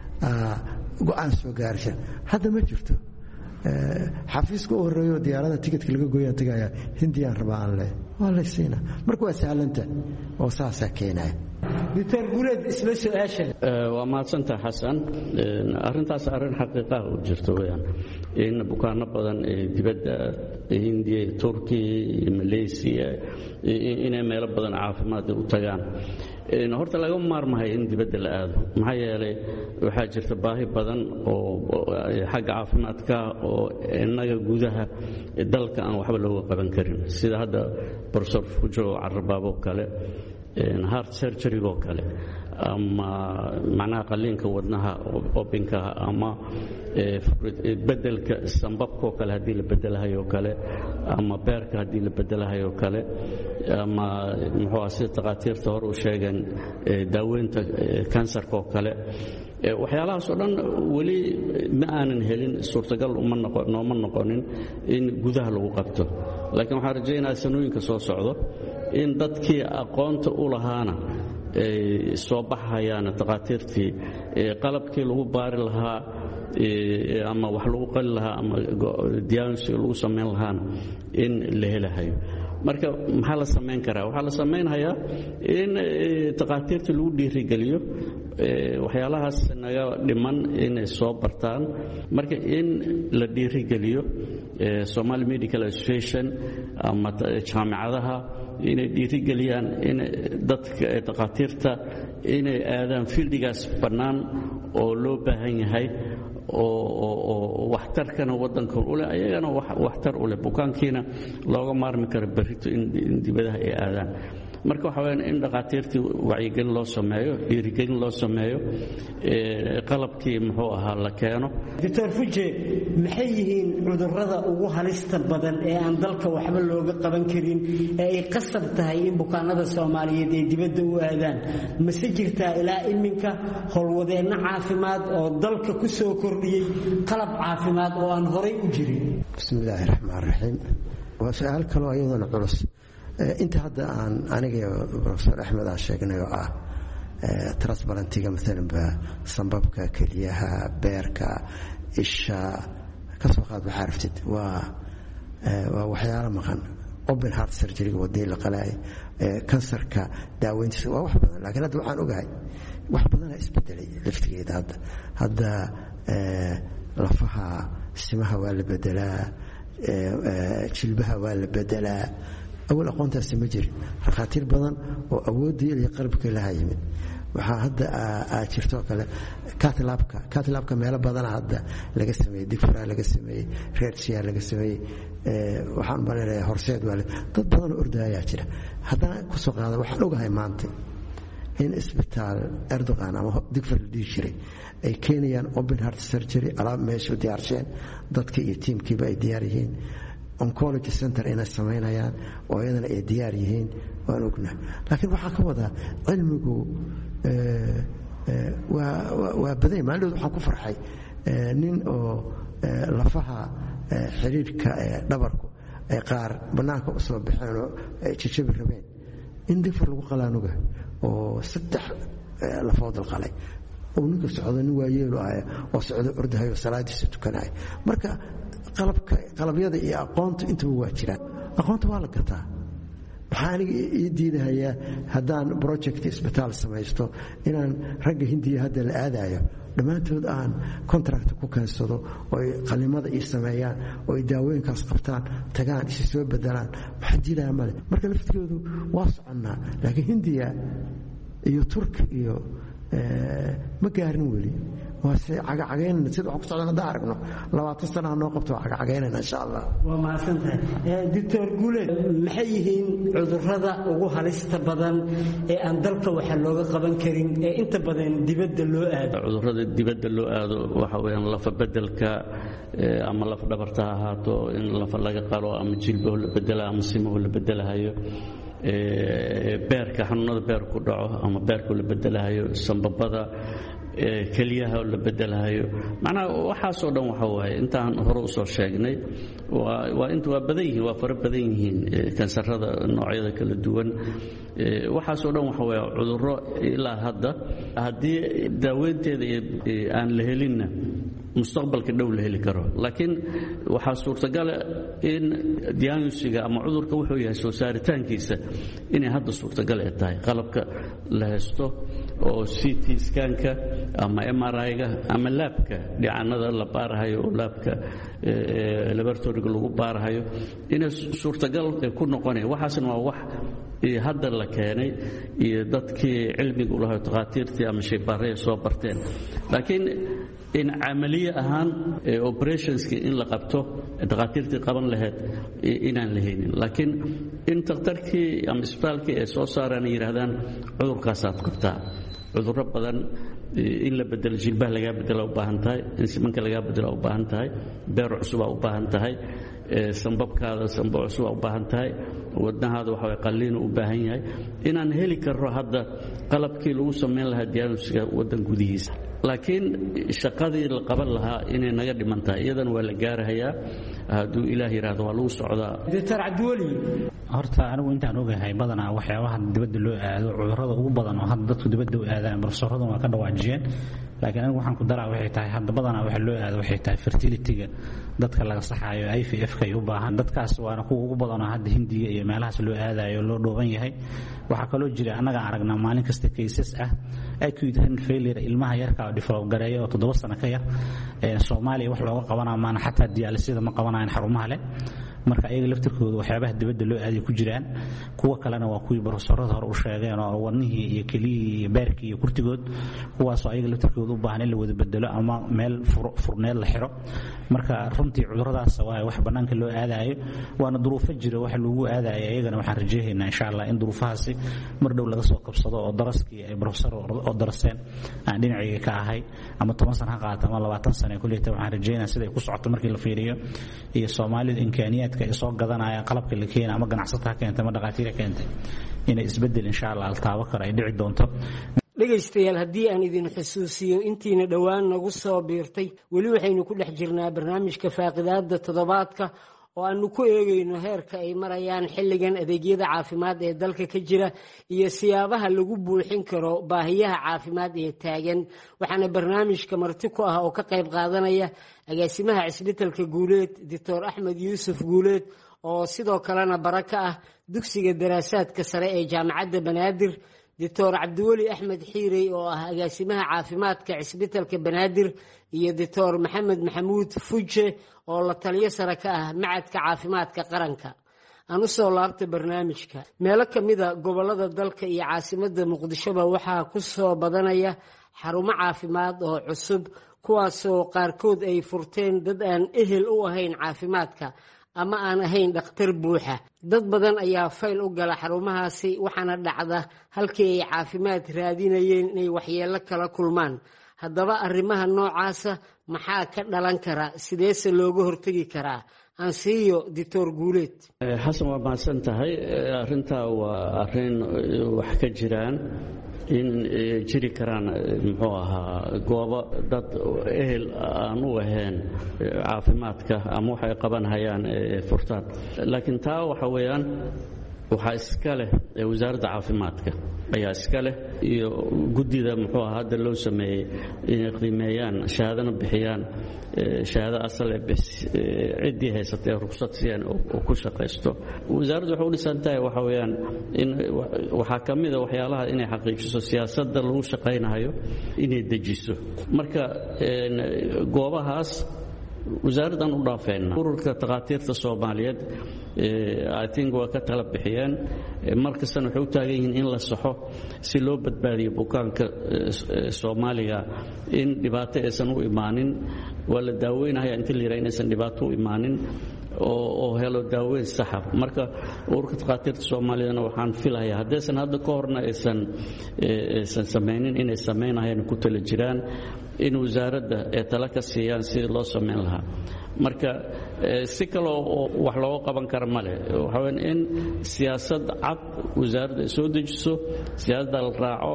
go-aan soo gaari jira. hadda ma jirto. xafiiska u horeeyo diyaarada ticketka laga gooyaan tagaya hindiyaan rabaa aan leh waa laysiina. marka waa sahlanta oo saasaa keenaya. doctor guuleed isla su-aashan waa mahadsantaha xasan. arrintaas arrin xaqiiqaha u jirto weyaan in bukaano badan dibadda hindiya, turkiya iyo malaysia inay meelo badan caafimaad u tagaan. horta laga maarmahay in dibadda la aado, maxaa yeelay waxaa jirta baahi badan oo xagga caafimaadka oo innaga gudaha dalka aan waxba looga qaban karin, sida hadda professor fujo carabaabo kale, heart surgery-go kale, ama macnaha qalliinka wadnaha openka, ama bedelka sambabkoo kale haddii la bedelahayo kale, ama beerka haddii la bedelahayo kale, ama muxuu sida takhaatiirta hore u sheegeen daaweynta kansarka oo kale. waxyaalahaas oo dhan weli ma aanan helin, suurtagal nooma noqonin in gudaha lagu qabto. laakiin waxaan rajaynayaa sanooyinka soo socdo in dadkii aqoonta u lahaana ay soo baxayaan, takhaatiirtii qalabkii lagu baari lahaa ama wax lagu qali lahaa ama diagnostic lagu samayn lahaana in la helahayo. marka maxaa la samayn karaa? waxaa la samaynhayaa in takhaatiirta lagu dhiirigeliyo waxyaalahaas naga dhiman inay soo bartaan. marka in la dhiirigeliyo Somali Medical Association ama jaamacadaha inay dhiirigeliyaan in dadka takhaatiirta inay aadaan fieldigaas bannaan oo loo baahan yahay oo waxtarkana waddankan u leh, ayagana waxtar u leh, bukaankiina looga maarmi karo berrito in dibadaha ay aadaan. marka waxa weeyaan in dhakhaatiirtii wacyigelin loo sameeyo, dhiirigelin loo sameeyo, qalabkii muxuu ahaa la keeno. doctor fuje, maxay yihiin cudurrada ugu halista badan ee aan dalka waxba looga qaban karin ee ay qasab tahay in bukaanada Soomaaliyeed ay dibadda u aadaan? mase jirtaa ilaa iminka howlwadeenno caafimaad oo dalka ku soo kordhiyey qalab caafimaad oo aan horay u jirin? bismillaahi raxmaani raxiim. waa su-aal kaloo iyadana culus. inta hadda aan aniga professor axmed aan sheegnay oo ah transparentiga maalanba sambabka, keliyaha, beerka, isha ka soo qaad waxaa raftid waa waa waxyaalo maqan. open heart surgery-ga wadnihii la qalay, kansarka daaweyntiisa waa wax badan. laakiin hadda waxaan ogahay wax badanaa isbedelay laftigeeda. hadda hadda lafaha simaha waa la bedelaa, jilbaha waa la bedelaa. awal aqoontaasi ma jirin. dhakhaatiir badan oo awooddii iyo qalabkii lahaa yimid. waxaa hadda aad jirto kale katlabka katlabka meelo badana hadda laga sameeyey, digfura laga sameeyey, reersiya laga sameeyey, waxaan maleynayaa horseed waa dad badan oo ordaayaa jira. haddana kusoo qaada waxaan ogahay maanta in isbitaal Erdogan ama Digfar la dhihi jiray ay keenayaan open heart surgery alaab meesha diyaarsheen dadka iyo tiimkiiba ay diyaar yihiin oncology center inay samaynayaan oo iyadana ay diyaar yihiin waan ognahay laakiin waxaa ka wada cilmigu waa baday maalin waxaan ku farxay nin oo lafaha xiriirka dhabarku ay qaar banaanka u soo baxeen oo ay jajabi rabeen in Digfar lagu qalaanuga oo saddex lafood la qalay oo ninka socdo nin waayeelo ah oo socdo ordahay oo salaadiisa tukanay marka qalabka qalabyada iyo aqoonta inta waa jiraan aqoonta waa la gataa waxaan ii diidahayaa haddaan project isbitaal samaysto inaan ragga hindiya hadda la aadayo dhammaantood aan contract ku keensado oo ay qalimada ii sameeyaan oo ay daawooyinkaas qabtaan tagaan isi soo bedelaan waxaa diidaha male marka laftigoodu waa soconnaa laakiin hindiya iyo turki iyo ma gaarin weli waase cagacagaynana sida wax ku socdaan haddaan aragno labaatan sana ha noo qabto waa cagacagaynana insha allah waa mahadsantahay doctor Guuleed maxay yihiin cudurrada ugu halista badan ee aan dalka waxa looga qaban karin ee inta badan dibadda loo aado cudurrada dibadda loo aado waxa weeyaan lafa bedelka ama laf dhabarta ha ahaato in lafa laga qalo ama jilbaha la bedela ama simaha la bedelahayo beerka xanuunada beerku ku dhaco ama beerku la bedelahayo sanbabada kaliyaha la bedelahayo macnaha waxaasoo dhan waxa waaye intaan hore u soo sheegnay waa inta waa badan yihiin waa fara badan yihiin kansarada noocyada kala duwan waxaasoo dhan waxa waaye cudurro ilaa hadda haddii daaweynteeda aan la helinna mustaqbalka dhow la heli karo laakiin waxaa suurtagal in diagnostiga ama cudurka wuxuu yahay soo saaritaankiisa inay hadda suurtagal ay tahay qalabka la haysto oo C T scanka ama M R I-ga ama labka dhicanada la baarahayo oo labka laboratoryga lagu baarahayo inay suurtagal ku noqonaya waxaasna waa wax hadda la keenay iyo dadkii cilmiga u lahaa dhaqaatiirtii ama shaybaarada soo barteen laakiin in amaliye ahaan operationski in la qabto dhaqaatiirtii qaban lahayd inaan la helin laakiin in takhtarkii ama isbitaalkii ay soo saaraan yiraahdaan cudurkaasaad qabtaa cudurro badan in la bedelo jilbaha laga bedelo u baahan tahay in simanka laga bedelo u baahan tahay beer cusub u baahan tahay sanbabkaada sanbab cusub u baahan tahay wadnahaada waxa way qalliin u baahan yahay inaan heli karo hadda qalabkii lagu sameyn lahaa diagnostiga wadan gudihiisa laakiin shaqadii la qaban lahaa inay naga dhiman tahay iyadan waa la gaarahayaa hadduu ilaah yiraahdo waa lagu socdaa doctor Cabdiwali horta anigu intaan ogahay badanaa waxyaabaha dibadda loo aado cudurrada ugu badan oo hadda dadku dibadda u aadaan professoradu waa ka dhawaajiyeen laakiin anigu waxaan ku daraa waxay tahay hadda badanaa waxa loo aado waxay tahay fertility-ga dadka laga saxayo I V F-ka ay u baahan dadkaas waana kuwa ugu badan oo hadda Hindiga iyo meelahaas loo aadayo loo dhooban yahay waxa kaloo jira anaga aragnaa maalin kasta cases ah acute renal failure ilmaha yarka oo develop gareeyo oo toddoba sano ka yar ee Soomaaliya wax looga qabanaa maana xataa dialysis ma qabanayaan xarumaha leh marka ayaga laftirkooda waxyaabaha dibadda loo aadi ku jiraan kuwa kalena waa kuwii professorada hore u sheegeen oo wadnihii iyo keliyii iyo beerkii iyo kurtigood kuwaasoo ayaga laftirkooda u baahan in la wada bedelo ama meel furneed la xiro marka runtii cuduradaas waa wax banaanka loo aadayo waana duruufo jira wax lagu aadayo ayagana waxaan rajaynaynaa insha Allah in duruufahaasi mar dhow laga soo qabsado oo daraskii ay professor oo daraseen aan dhinacayga ka ahay ama toban sano ha qaato ama labaatan sano kulliyeed waxaan rajaynayaa sida ay ku socoto markii la fiiriyo iyo Soomaalida imkaaniyaad ay soo gadanayaan qalabka la keenay ama ganacsatada keentay ama dhaqaatiir keentay inay isbedel insha Allah altaabo kar ay dhici doonto dhegaystayaal haddii aan idin xusuusiyo intiina dhowaan nagu soo biirtay weli waxaynu ku dhex jirnaa barnaamijka faaqidaada toddobaadka oo aanu ku eegayno heerka ay marayaan xilligan adeegyada caafimaad ee dalka ka jira iyo siyaabaha lagu buuxin karo baahiyaha caafimaad ee taagan waxaana barnaamijka marti ku ah oo ka qayb qaadanaya agaasimaha cisbitaalka Guuleed Doctor Axmed Yuusuf Guuleed oo sidoo kalena baraka ah dugsiga daraasaadka sare ee jaamacadda Banaadir Doctor Cabdiwali Axmed Xiirey oo ah agaasimaha caafimaadka cisbitaalka Banaadir iyo Doctor Maxamed Maxamuud Fuje oo la taliye sare ka ah macadka caafimaadka qaranka aan u soo laabtay barnaamijka meelo kamida gobolada dalka iyo caasimadda Muqdisho waxaa ku soo badanaya xarumo caafimaad oo cusub kuwaasoo qaarkood ay furteen dad aan ehel u ahayn caafimaadka ama aan ahayn dhakhtar buuxa. dad badan ayaa fayl u gala xarumahaasi waxaana dhacda halkii ay caafimaad raadinayeen inay waxyeello kala kulmaan. haddaba arrimaha noocaasa maxaa ka dhalan kara, sideese looga hortegi karaa? ansiyo doctor Guuleed. xasan waa mahadsan tahay. arrintaa waa arrin wax ka jiraan in jiri karaan muxuu ahaa goobo dad ehel aan u ahayn caafimaadka ama waxay qaban hayaan furtaan, laakiin taa waxa weeyaan waxaa iska leh wasaaradda caafimaadka ayaa iska leh iyo guddida muxuu ahaa hadda loo sameeyey inay qiimeeyaan shahaadana bixiyaan shahaado asal ee ciddii haysatay ruqsad siiyaan oo ku shaqaysto. wasaaraddu waxay u dhisan tahay waxa weeyaan in waxaa ka mid a waxyaalaha inay xaqiijiso siyaasadda lagu shaqaynayo inay dejiso. marka goobahaas wasaaraddan u dhaafayna ururka takhaatiirta Soomaaliyeed I think waa ka tala bixiyeen markastana waxay u taagan yihiin in la saxo si loo badbaadiyo bukaanka Soomaaliga in dhibaato aysan u imaanin. waa la daaweynayaa inta la yiraahdo inaysan dhibaato u imaanin oo helo daaweyn sax ah. marka ururka takhaatiirta Soomaaliyeedna waxaan filayaa haddaysan hadda ka horna aysan aysan samaynin inay samaynayaan ku tala jiraan in wasaaradda ay tala ka siiyaan sidii loo samayn lahaa. marka si kale oo wax looga qaban kara male waxa weyn in siyaasad cad wasaaradda ay soo dejiso, siyaasadda la raaco,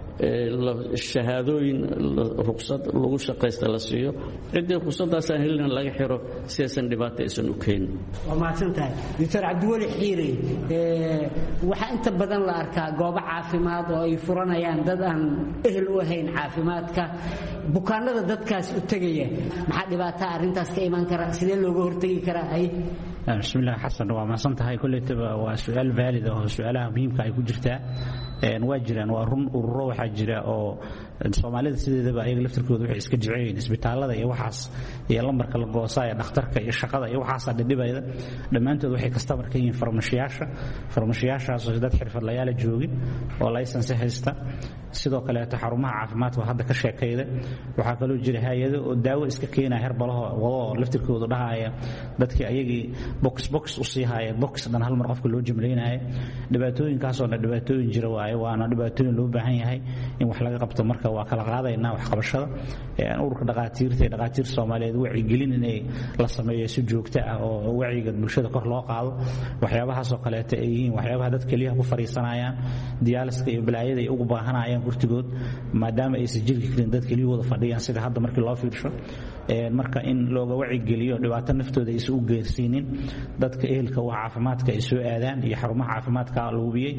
shahaadooyin ruqsad lagu shaqaysta la siiyo, ciddii ruqsaddaas aan helin laga xiro si aysan dhibaato aysan u keenin. waa mahadsantahay doctor Cabdiweli Xiire. waxaa inta badan la arkaa goobo caafimaad oo ay furanayaan dad aan ehel u ahayn caafimaadka. bukaanada dadkaas u tegaya maxaa dhibaato arrintaas ka iman kara, sidee looga hortagi karaa? hay bismillaah xasan waa mahadsantahay. kulleetaba waa su'aal valid oo su'aalaha muhiimka ay ku jirtaa. waa jiraan waa run ururo waxaa jira oo Soomaalida sideedaba ayaga laftirkooda waxay iska jeceyeen isbitaalada iyo waxaas iyo lambarka la goosayo dhakhtarka iyo shaqada iyo waxaas dhibayda dhamaantood waxay customer ka yihiin farmashiyaasha farmashiyaashaas oo dad xirfadlayaal joogin oo license haysta. sidoo kale xarumaha caafimaadka hadda ka sheekayda waxaa kaloo jira hay'ado oo daawo iska keenaya herbalaha wado laftirkooda dhahaya dadkii ayagii box box u sii haya box dhan hal mar qofka loo jimleynaayo. dhibaatooyinkaas oo dhibaatooyin jira waaye waana dhibaatooyin loo baahan yahay in wax laga qabto. marka waa kala qaadaynaa wax qabashada ururka dhaqaatiirta ee dhaqaatiirta Soomaaliyeed wacyi gelin inay la sameeyo si joogto ah oo wacyiga bulshada kor loo qaado. waxyaabahaas oo kale ay yihiin waxyaabaha dadka kaliya ku fariisanayaan diyaaliska iyo balaayada ay ugu baahanayaan gurtigood maadaama ay sijilka kaliya dad kaliya wada fadhiyaan sida hadda markii loo fiirsho. marka in looga wacyi geliyo dhibaato naftooda ay soo geersiinin dadka ehelka wax caafimaadka ay soo aadaan iyo xarumaha caafimaadka la hubiyay.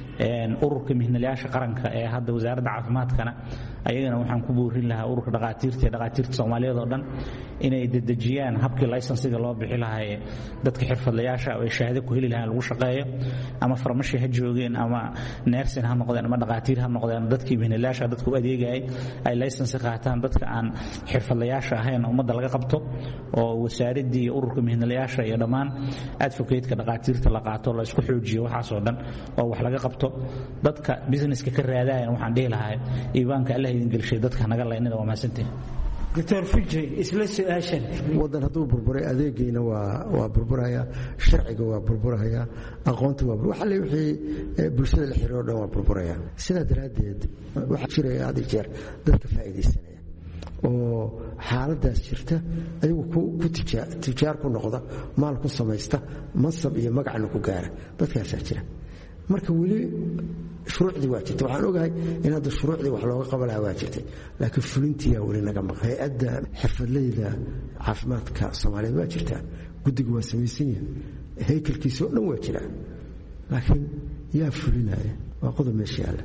ururka mihnalayaasha qaranka ee hadda wasaaradda caafimaadkana ayagana waxaan ku boorin lahaa ururka dhaqaatiirta ee dhaqaatiirta Soomaaliyeed oo dhan inay dedejiyaan habkii license-ga loo bixi lahaa dadka xirfadlayaasha oo shahaado ku heli lahaa lagu shaqeeyo ama farmashi ha joogeen ama nursing ha noqdeen ama dhaqaatiir ha noqdeen dadkii mihnalayaasha dadku adeegay ay license qaataan. dadka aan xirfadlayaasha ahayn ummadda laga qabto oo wasaaradii ururka mihnalayaasha iyo dhammaan advocate-ka dhaqaatiirta la qaato la isku xoojiyo waxaas oo dhan oo wax laga qabto. dadka business-ka ka raadayaan waxaan dhihi lahaa iibaanka Allah idin gelshay dadka naga leynada waa mahadsantiin. doctor Fujay isla su'aashan wadan hadduu burburay adeegiina waa waa burburaya, sharciga waa burburaya, aqoonta waa waxa la wixii bulshada la xiriiro dhan waa burburaya. sidaa daraadeed waxa jiray aad jeer dadka faa'iideysanaya oo xaaladaas jirta ayagu ku tijaar ku noqda, maal ku samaysta, mansab iyo magacna ku gaara dadkaas jira. marka wali shuruucdii waa jirtay waxaan ogahay in hadda shuruucdii wax looga qaban lahaa waa jirtay laakiin fulintii yaa wali naga maqan. hay'adda xirfadleyda caafimaadka Soomaaliyeed waa jirtaa, guddiga waa samaysan yahay, haykalkiisa oo dhan waa jiraa, laakiin yaa fulinaya waa qodob meesha yaalla.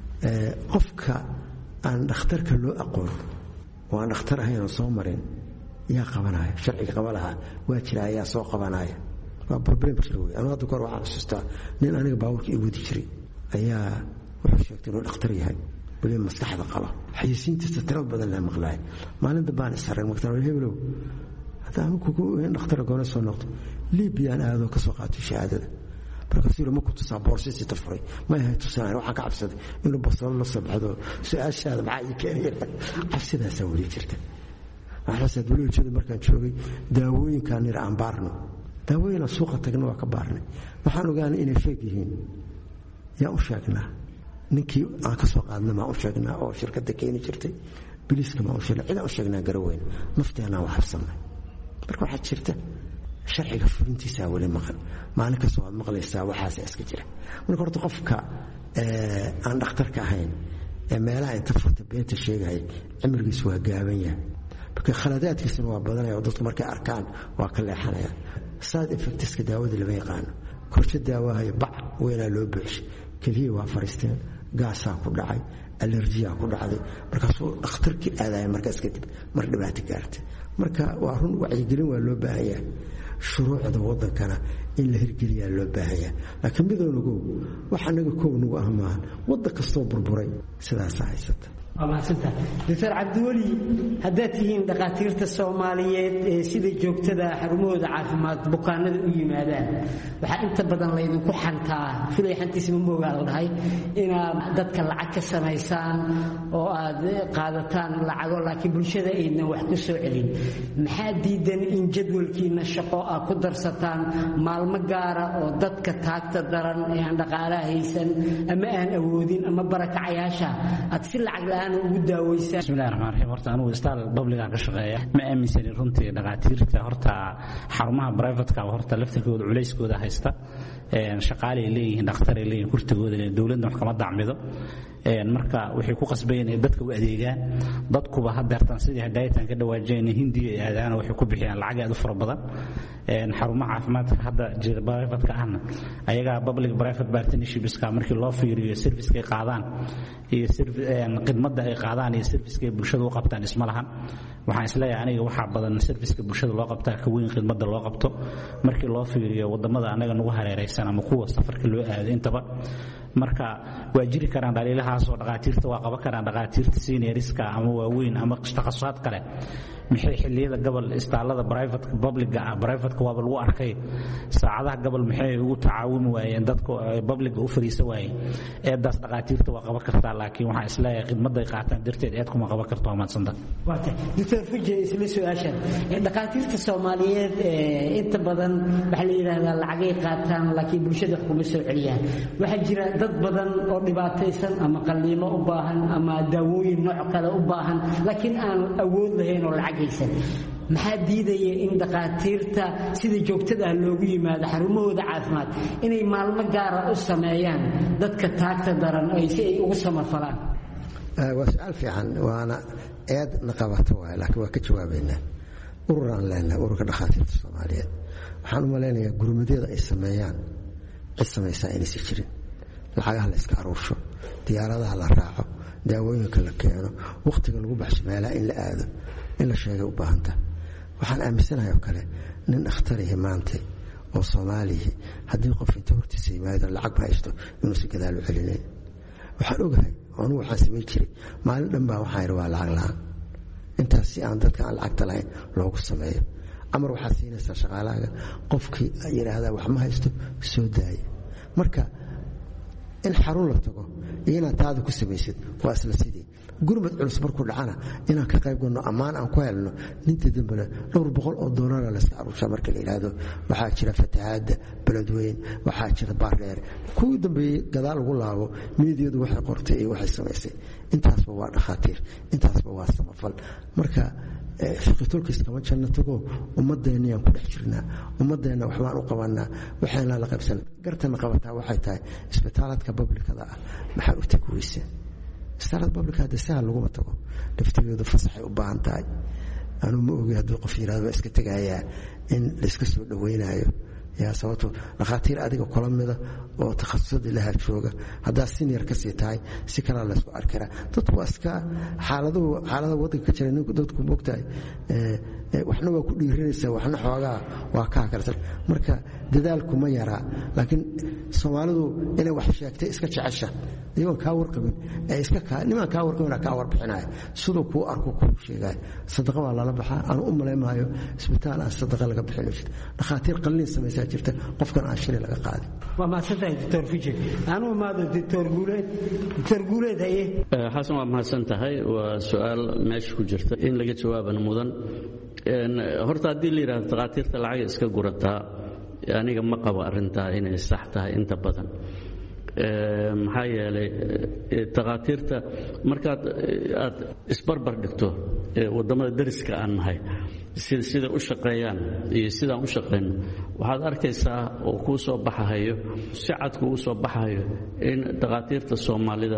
qofka aan dhakhtarka loo aqoon oo aan dhakhtar ahayn oo soo marin yaa qabanaya, sharciga qaba lahaa waa jiraa, yaa soo qabanaya. waa problem jira weey. Anuu hadda kor waxaan xasuustaa nin aniga baabuurka igu wadi jiray ayaa wuxuu sheegtay inuu dhakhtar yahay weli maskaxda qaba. xayisiintiisa tiro badan la maqlaay. maalinta baan isarag maktabada heblow haddaan kugu in dhakhtar goona soo noqdo Libyaan aado ka soo qaatay shahaadada. markaasuu ma ku tusaa boorsiisi tafuray ma yahay tusaan waxaan ka cabsaday inuu basal la sabxado su'aashaada maxay i keenay cabsidaas wali jirta. waxaasad wali jeedo markaan joogay daawooyinkan nir aan baarno daawooyina suuqa tagna waa ka baarnay waxaan ogaanay inay feeg yihiin yaa u sheegnaa ninkii aan ka soo qaadna maa u sheegnaa oo shirkadda keeni jirtay biliiska maa u sheegnaa cidaan u sheegnaa garaweyn nafteenaa wax habsannay marka waxaad jirta sharciga fulintiisaa weli maqan maalin kasta waad maqlaysaa waxaasa iska jira marka horta qofka aan dhakhtarka ahayn ee meelaha inta furta beenta sheegaya cimrigiisu waa gaaban yahay marka khaladaadkiisuna waa badanaya oo dadku markay arkaan waa ka leexanaya side effectska daawada lama yaqaano korshe daawahayo bac weynaa loo buuxshay keliya waa fariisteen gaasaa ku dhacay alerjiyaa ku dhacday markaasuu dhakhtarkii aadaya markaas kadib mar dhibaato gaartay marka waa run wacyigelin waa loo baahan yahay shuruucda waddankana in la hirgeliyaa loo baahan yahay laakiin midoonagow wax annaga koow nagu ah maahan waddan kastoo burburay sidaasaa haysata waa mahadsantaha doctor cabdiweli haddaad tihiin dhakhaatiirta soomaaliyeed ee sida joogtada xarumahooda caafimaad bukaanada u yimaadaan waxaa inta badan laydinku xantaa fulay xantiisa ma moogaa la dhahay inaad dadka lacag ka samaysaan oo aad qaadataan lacago laakiin bulshada aydnan wax ku soo celin maxaa diidan in jadwalkiina shaqo aad ku darsataan maalmo gaara oo dadka taagta daran ee aan dhaqaalaha haysan ama aan awoodin ama barakacayaasha aad si lacag la bismillahi raxmaan raxiim horta anugu istaal babligaan ka shaqeeya ma aaminsani runtii dhakhaatiirta horta xarumaha brivatka horta laftirkooda culayskooda haysta shaqaalay leeyihiin dhakhtaray leeyihin kurtigooda leeyihin dowladna wax kama dacmido marka waxay ku qasbayeen inay dadka u adeegaan dadkuba hadeertan sidii hadaayataan ka dhawaajeen hindiya ay aadaan waxay ku bixiyaan lacag aad u fara badan xarumaha caafimaadka hadda jira brivatka ahna ayagaa public private partnershipska markii loo fiiriyo servicekay qaadaan iyo khidmadda ay qaadaan iyo servicekay bulshada u qabtaan isma lahan waxaan isleeyahay aniga waxaa badan serviceka bulshada loo qabtaa ka weyn khidmadda loo qabto markii loo fiiriyo wadamada anaga nagu hareeraysan ama kuwa safarka loo aado intaba marka waa jiri karaan dhaliilahaasoo dhakhaatiirta waa qaban karaan dhakhaatiirta senioriska ama waaweyn ama takhasusaad kale maxay xilliyada gobol istaalada brivatka publica ah brivatka waaba lagu arkay saacadaha gobol maxay ugu tacaawumi waayeen dadka publica u fariisa waayeen eedaas dhakhaatiirta waa qaban kartaa laakiin waxaan isleeyahay khidmadday qaataan darteed eed kuma qaban karto waa maadsanta waata doctor fuje isla su-aashan dhakhaatiirta soomaaliyeed inta badan waxaa la yidhaahdaa lacagay qaataan laakiin bulshada wax kuma soo celiyaan waxaa jira dad badan oo dhibaataysan ama qalliimo u baahan ama daawooyin nooc kale u baahan laakiin aan awood lahayn oo lacag haysan maxaa diidaya in dhakhaatiirta sida joogtada ah loogu yimaado xarumahooda caafimaad inay maalmo gaara u sameeyaan dadka taagta daran ay si ay ugu samafalaan waa su-aal fiican waana eed na qabato waay laakiin waa ka jawaabaynaa ururaan leenahay ururka dhakhaatiirta soomaaliyeed waxaan u malaynayaa gurmadyada ay sameeyaan cid samaysaa inaysan jirin lacagaha la iska aruursho diyaaradaha la raaco daawooyinka la keeno wakhtiga lagu baxsho meelaha in la aado in la sheegay u baahantaha waxaan aaminsanahay oo kale nin akhtarihi maantay oo soomaalihi haddii qof inta hortiisa yimaado lacag ma haysto inuusan gadaal u celinayn waxaan ogahay anugu waxaan samayn jiray maalin dhan baa waxaan yidhi waa lacag la-aan intaas si aan dadka aan lacagta lahayn loogu sameeyo amar waxaad siinaysaa shaqaalahaaga qofkii yidhaahdaa wax ma haysto soo daaya marka in xarun la tago iyo inaad taada ku samaysid waa isla sidii gurmad culus markuu dhacana inaan ka qayb galno ammaan aan ku helno ninta dambena dhowr boqol oo doolara layska aruursaa marka la yidhaahdo waxaa jira fatahaadda beledweyn waxaa jira baardheer kuwii dambeeyey gadaal lagu laabo miidiyadu waxay qortay iyo waxay samaysay intaasba waa dhakhaatiir intaasba waa samafal marka fiqitulkiis kama janno tago ummaddeennayaan ku dhex jirnaa ummaddeenna waxbaan u qabanaa waxaynaa la qaybsana gartana qabataa waxay tahay isbitaaladka bablikada ah maxaa u tegi weyse isbitaalada bablika hadda sahal laguma tago laftigeedu fasaxay u baahan tahay anuu ma ogi hadduu qof yidhahdo waa iska tegayaa in layska soo dhowaynayo yaa sababto dhakhaatiir adiga kula mida oo takhasusada ilaha jooga haddaa senior ka sii tahay si kalaa laysku arkiraa dadku waa iska xaaladuhu xaalada waddanka ka jira ninku dadku mogtahay waxna waa ku dhiirinaysaa waxna xoogaa waa kaa karsan marka dadaalku ma yaraa laakiin soomaalidu inay wax sheegtay iska jecesha iyagoon kaa warqabin ee iska kaa nimaan kaa warqabina kaa warbixinaya siduu kuu arko kuu sheegaya sadaqa waa lala baxaa aanu u malaymaayo isbitaal aan sadaqa laga bixin jirta dhakhaatiir qalliin samaysaa jirta qofkan aan shilay laga qaadin waa mahadsantahay doctor fije anuu imaado doctor guuleed doctor guuleed haye xasan waa mahadsan tahay waa su-aal meesha ku jirta in laga jawaabana mudan horta haddii la yidhahdo dhakhaatiirta lacagay iska gurataa aniga ma qabo arrintaa inay sax tahay inta badan maxaa yeelay takhaatiirta markaad aad isbarbar dhigto waddamada dariska aan nahay sida u shaqeeyaan iyo sidaan u shaqayno waxaad arkaysaa oo kuu soo baxahayo si cad kugu soo baxahayo in takhaatiirta soomaalida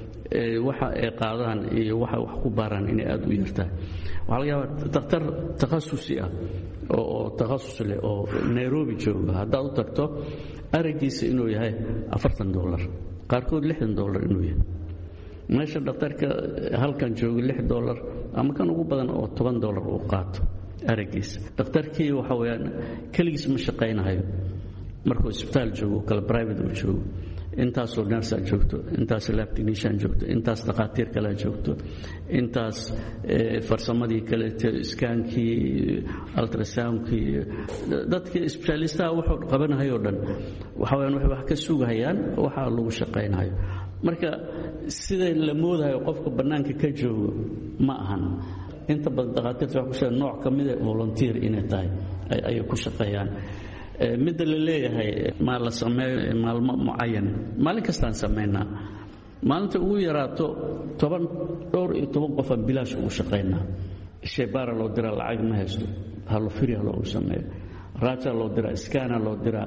waxa ay qaadaan iyo waxa wax ku baaraan inay aad u yartahay waxaa laga yaabaa dakhtar takhasusi ah oo takhasus leh oo Nairobi jooga haddaad u tagto araggiisa inuu yahay afartan dollar qaarkood lixdan dollar inuu yahay meesha dhakhtarka halkan jooga lix dollar ama kan ugu badan oo toban dollar uu qaato araggiisa dhakhtarkii waxa weeyaan kaligiis ma shaqaynayo markuu isbitaal joogo kala private uu joogo intaasoo nurse joogto intaas lab technician joogto intaas dhaqaatiir kale joogto intaas farsamadii kale iskaankii ultrasoundkii dadkii specialistaha wuxuu qabanayo dhan waxa weeyaan wax ka sugayaan waxa lagu shaqaynayo marka sida la moodayo qofka banaanka ka joogo ma ahan inta badan dhaqaatiirta wax ku sheeg nooc kamid ah volunteer inay tahay ay ku shaqeeyaan midda la leeyahay ma la sameeyo maalmo mucayan maalin kastaan sameynaa maalinta ugu yaraato toban dhowr iyo toban qof aan bilaash ugu shaqeynaa sheebaara loo diraa lacag ma haysto halo firi loo sameeyo raaja loo diraa iskaana loo diraa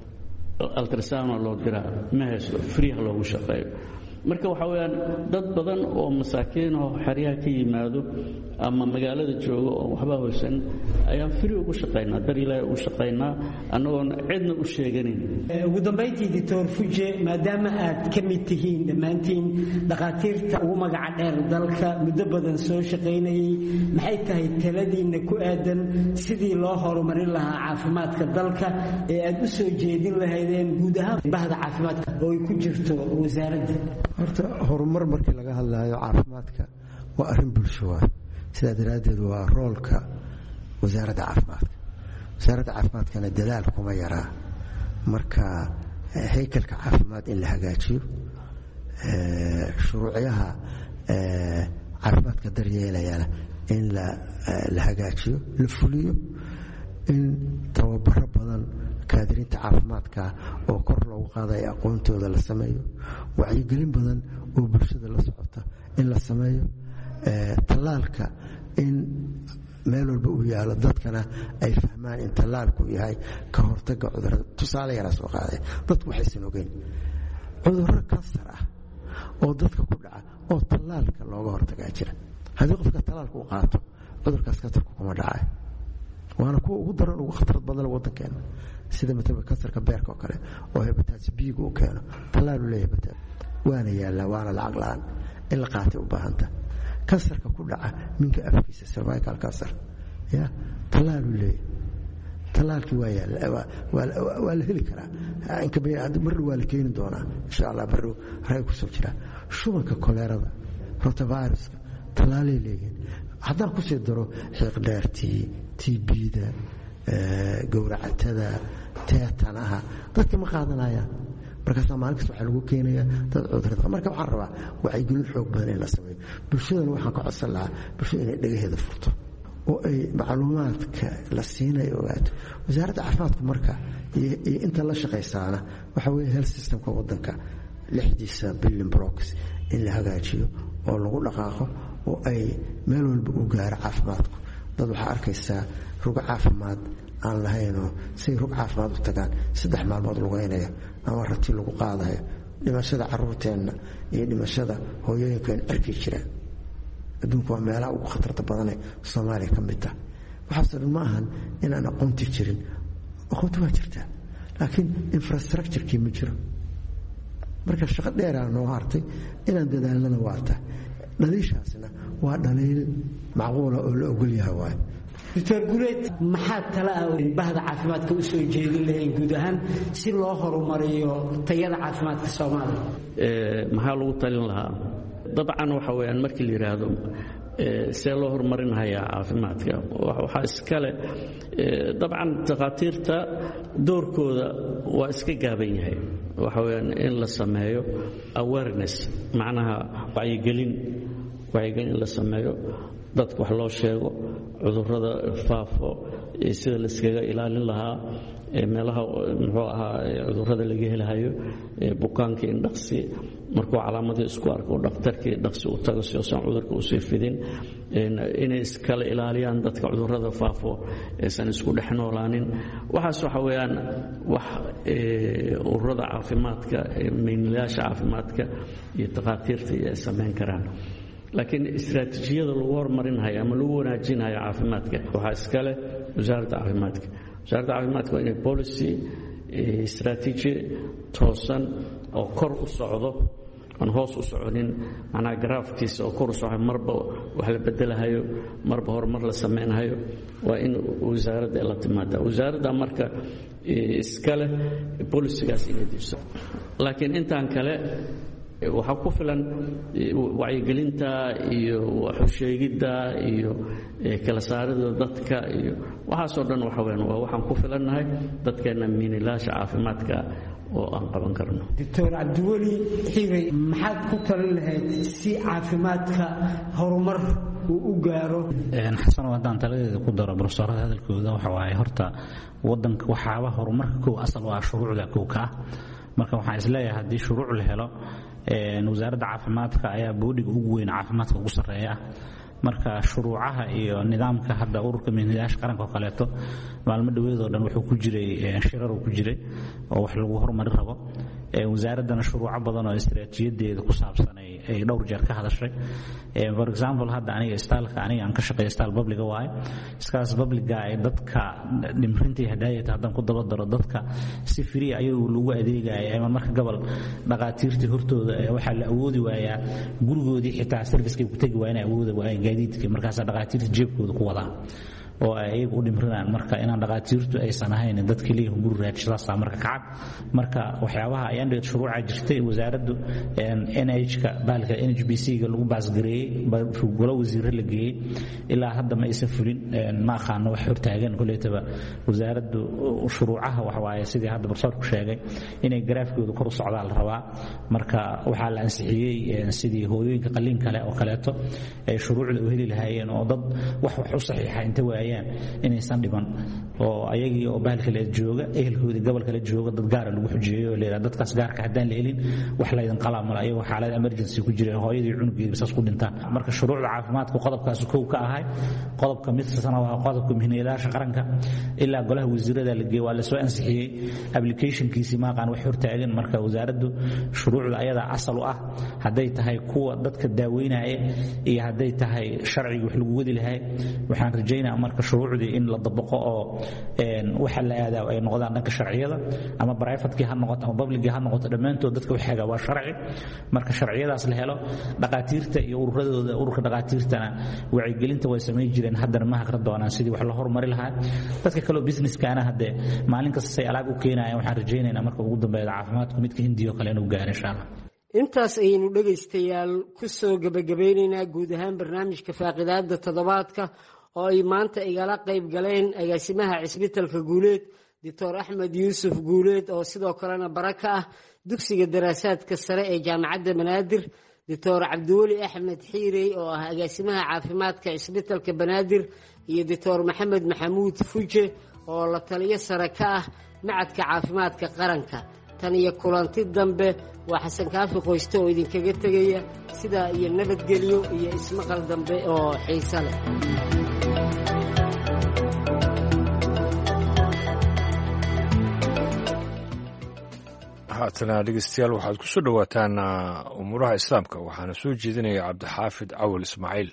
ultrasound loo diraa ma haysto firi loogu shaqeeyo marka waxa weeyaan dad badan oo masaakiin oo xariyaha ka yimaado ama magaalada jooga oo waxba hoosan ayaan firi ugu shaqeynaa dar ilaahay ugu shaqeynaa annagoon cidna u sheeganin ugu dambeyntii doctor Fuje maadaama aad ka mid tihiin dhammaantiin dhaqaatiirta ugu magaca dheer dalka muddo badan soo shaqeynayay maxay tahay taladiina ku aadan sidii loo horumarin lahaa caafimaadka dalka ee aad u soo jeedin lahaydeen guud ahaan bahda caafimaadka oo ay ku jirto wasaaradda horta horumar markii laga hadlaayo caafimaadka waa arrin bulsho ah sidaa daraaddeed waa roolka wasaaradda caafimaadka wasaaradda caafimaadkana dadaal kuma yaraa marka haykalka caafimaad in la hagaajiyo shuruucyaha caafimaadka daryeelayana in la hagaajiyo la fuliyo in tababaro badan kaadirinta caafimaadka oo kor loogu qaadayo aqoontooda la sameeyo wacyigelin badan oo bulshada la socota in la sameeyo tallaalka in meel walba uu yaalo dadkana ay fahmaan in tallaalku yahay ka hortagga cudurrada tusaale yara soo qaaday dadku waxaysan ogeyn cudurro kansar ah oo dadka ku dhaca oo tallaalka looga hortagaa jira haddii qofka tallaalka uu qaato cudurkaas kansarku kuma dhacayo waana kuwa ugu daran ugu khatar badan waddankeena sida mataba kansarka beerka oo kale oo hepatitis B uu keeno tallaalu leeyahay hepatitis waana yaallaa waana lacag la'aan in la qaatay u baahanta kansarka ku dhaca minka afkiisa cervical cancer ya tallaalu leeyahay tallaalkii waa yaallaa waa la heli karaa inka marri waa la keeni doonaa insha allah barri rag ku soo jira shubanka koleerada rotaviruska tallaalay leeyihiin haddaan ku sii daro xiiq dheertii tbda gowracatada teetanaha dadka ma qaadanayaan markaasaa maalin kasta waxaa lagu keenayaa dad cudurada marka waxaan rabaa wacyigelin xoog badan in la sameeyo bulshadana waxaan ka codsan lahaa bulshada inay dhagaheeda furto oo ay macluumaadka la siinayo ogaato wasaaradda caafimaadku marka iyo inta la shaqaysaana waxa weeye health systemka waddanka lixdiisa billion blocks in la hagaajiyo oo lagu dhaqaaqo oo ay meel walba u gaaro caafimaadku dad waxaa arkaysaa rug caafimaad aan lahaynoo say rug caafimaad u tagaan saddex maalmood lugaynaya ama rati lagu qaadayo dhimashada caruurteenna iyo dhimashada hooyooyinkeen arki jiraan adduunku waa meelaha ugu khatarta badane soomaaliya ka mid ah waxaasoo dhan ma ahan inaan aqoonti jirin aqoonti waa jirtaa laakiin infrastructurekii ma jiro marka shaqo dheeraa noo hartay inaan dadaalnana waa tahay dhaliishaasna waa dhaliil macquula oo la ogol yahay waayo doctor Guleed maxaa tala ah bahda caafimaadka u soo jeedin lahayn guud ahaan si loo horumariyo tayada caafimaadka Soomaaliya ee maxaa lagu talin lahaa dabcan waxa weeyaan markii la yiraahdo ee si loo horumarinayaa caafimaadka waxa iskale dabcan dhaqaatiirta doorkooda waa iska gaaban yahay waxa weeyaan in la sameeyo awareness macnaha wacyigelin wacyigelin la sameeyo dadka wax loo sheego cudurrada faafo sida la iskaga ilaalin lahaa meelaha muxuu ahaa cudurrada laga helayo bukaanka in dhaqsi markuu calaamadii isku arko dhakhtarkii dhaqsi u tago si uusan cudurka u sii fidin inay iskala ilaaliyaan dadka cudurrada faafo aysan isku dhex noolaanin waxaas waxa weeyaan wax ururada caafimaadka meynlayaasha caafimaadka iyo takhaatiirta ay samayn karaan laakiin istiraatiijiyada lagu horumarinayo ama lagu wanaajinayo caafimaadka waxaa iskale wasaaradda caafimaadka wasaaradda caafimaadka waa inay policy istiraatiiji toosan oo kor u socdo aan hoos u soconin macnaha garaafkiisa oo kor u socdo marba wax la bedelahayo marba horumar la samaynayo waa in wasaaradda la timaada wasaaradda marka iskale bolisigaas inay dibso laakiin intaan kale waxaa ku filan wacyigelinta iyo waxusheegidda iyo kala saarida dadka iyo waxaasoo dhan waxa weyn waa waxaan ku filannahay dadkeenna miinilaasha caafimaadka oo aan qaban karno doctor cabdiweli xiray maxaad ku talin lahayd si caafimaadka horumar uu u gaaro xasan wadaan taladeeda ku daro profesorada hadalkooda waxa waaye horta wadanka waxaaba horumarka kow asal waa shuruucda kow ka ah marka waxaan isleeyahay haddii shuruuc la helo wasaaradda caafimaadka ayaa boodhiga ugu weyn caafimaadka ugu sarreeya marka shuruucaha iyo nidaamka hadda ururka miinayaasha qaranka oo kaleeto maalmo dhaweedoo dhan wuxuu ku jiray shirar uu ku jiray oo wax lagu horumari rabo wasaaraddana shuruuco badan oo istiraatiijiyadeeda ku saabsan ay dhowr jeer ka hadashay for example hadda aniga istaalka aniga aan ka shaqeeyo istaal publiga waaye iskaas publiga ay dadka dhimrintii hadaayata haddaan ku daba daro dadka si free ayagu lagu adeegaya ama marka gobol dhaqaatiirtii hortooda waxaa la awoodi waayaa gurigoodii xitaa servicekay ku tegi waa inay awooda waayeen gaadiidkii markaasaa dhaqaatiirta jeebkooda ku wadaan oo ay ayagu u dhimrinaan marka inaan dhaqaatiirtu aysan ahayn dadkii leeyihin guri raajisaasaa marka kacad marka waxyaabaha ayaan dheed shuruuca jirtay wasaaraddu n h-ka baalka n h b c-ga lagu baasgareeyey golo wasiirro la geeyey ilaa hadda ma aysan fulin ma aqaano wax hortaagan koleetaba wasaaraddu shuruucaha waxawaaye sidii hadda barsoorku sheegay inay garaafkooda kor u socdaa la rabaa marka waxaa la ansixiyey sidii hooyooyinka qalliin kale oo kaleeto ay shuruucda u heli lahaayeen oo dad wax wax u saxiixa inta waayaan inaysan dhiban oo ayagii oo bahalka la jooga ehelkoodii gobolka la jooga dad gaara lagu xujeeyo oo leeyahay dadkaas gaarka haddaan la helin wax laydan qalaamal ayagoo xaalad emergency ku jira hooyadii cunugeeda saas ku dhintaan marka shuruucda caafimaadku qodobkaas kow ka ahay qodobka mid sana waa qodobka mihniyadaasha qaranka ilaa golaha wasiirada la geeyay waa la soo ansixiyey applicationkiisii maaqaan wax hortaagan marka wasaaraddu shuruucda ayada asal u ah hadday tahay kuwa dadka daaweynaya iyo hadday tahay sharciga wax lagu wadi lahay waxaan rajaynaa marka shuruucdii in la dabaqo oo waxa la aadaa ay noqdaan dhanka sharciyada ama privatekii ha noqoto ama publicii ha noqoto dhammaantood dadka waxaaga waa sharci marka sharciyadaas la helo dhaqaatiirta iyo ururadooda ururka dhaqaatiirtana wacyigelinta way samayn jireen haddana ma haqra doonaan sidii wax la horumari lahaa dadka kaloo businesskaana haddee maalin kasta say alaab u keenayaan waxaan rajaynaynaa marka ugu dambeeya caafimaadku midka hindiya oo kale inuu gaaro insha allah intaas ayaynu dhegaystayaal ku soo gebagabeynaynaa guud ahaan barnaamijka faaqidaada toddobaadka oo ay maanta igala qayb galeen agaasimaha cisbitalka guuleed doctor axmed yuusuf guuleed oo sidoo kalena bara ka ah dugsiga daraasaadka sare ee jaamacadda banaadir doctor cabdiweli axmed xiirey oo ah agaasimaha caafimaadka cisbitalka banaadir iyo doctor maxamed maxamuud fuje oo la taliyo sare ka ah macadka caafimaadka qaranka tan iyo kulanti dambe waa xasan kaafi qoyste oo idinkaga tegaya sidaa iyo nabadgelyo iyo ismaqal dambe oo xiise leh haatana dhegeystayaal waxaad ku soo dhowaataan umuuraha islaamka waxaana soo jeedinaya cabdixaafid cawal ismaaciil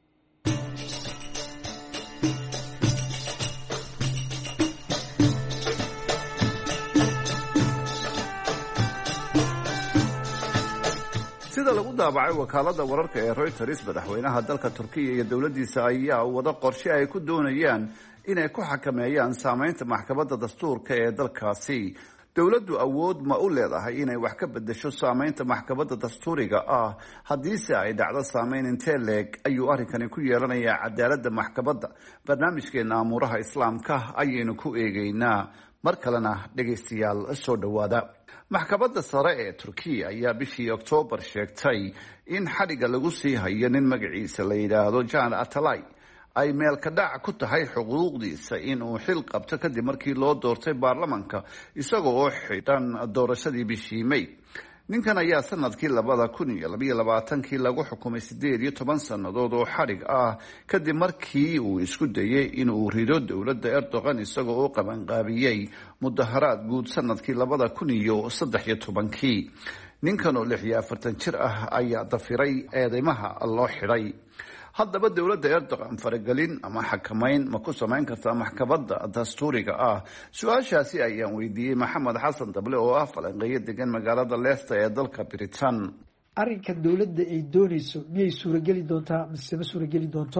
sida lagu daabacay wakaalada wararka ee Reuters madaxweynaha dalka Turkiga iyo dowladiisa ayaa wada qorshe ay ku doonayaan inay ku xakameeyaan saameynta maxkamadda dastuurka ee dalkaasi. dowladdu awood ma u leedahay inay wax ka bedesho saameynta maxkamadda dastuuriga ah haddiise ay dhacdo saameyn intee leeg ayuu arrinkani ku yeelanayaa cadaaladda maxkamadda. barnaamijkeena amuuraha islaamka ayaynu ku eegaynaa. mar kalena dhegaystayaal soo dhowaada. maxkamadda sare ee turkiya ayaa bishii oktoobar sheegtay in xadhigga lagu sii hayo nin magaciisa la yidhaahdo Can Atalay ay meelka dhac ku tahay xuquuqdiisa in uu xil qabto kadib markii loo doortay baarlamanka isaga oo xidhan doorashadii bishii May. ninkan ayaa sanadkii labada kun iyo labaiyo labaatankii lagu xukumay sideed iyo toban sannadood oo xadhig ah kadib markii uu isku dayay inuu rido dowladda Erdogan isaga oo qabanqaabiyey mudaharaad guud sanadkii labada kun iyo saddex iyo tobankii. ninkan oo lix iyo afartan jir ah ayaa dafiray eedeymaha loo xidhay. haddaba dowladda Erdogan faragelin ama xakamayn ma ku samayn kartaa maxkamadda dastuuriga ah? su-aashaasi ayaan weydiiyey maxamed xasan dable oo ah falanqeeyo degan magaalada Leicester ee dalka Britain. arrinkan dowladda ay doonayso miyay suurageli doontaa mise ma suurageli doonto?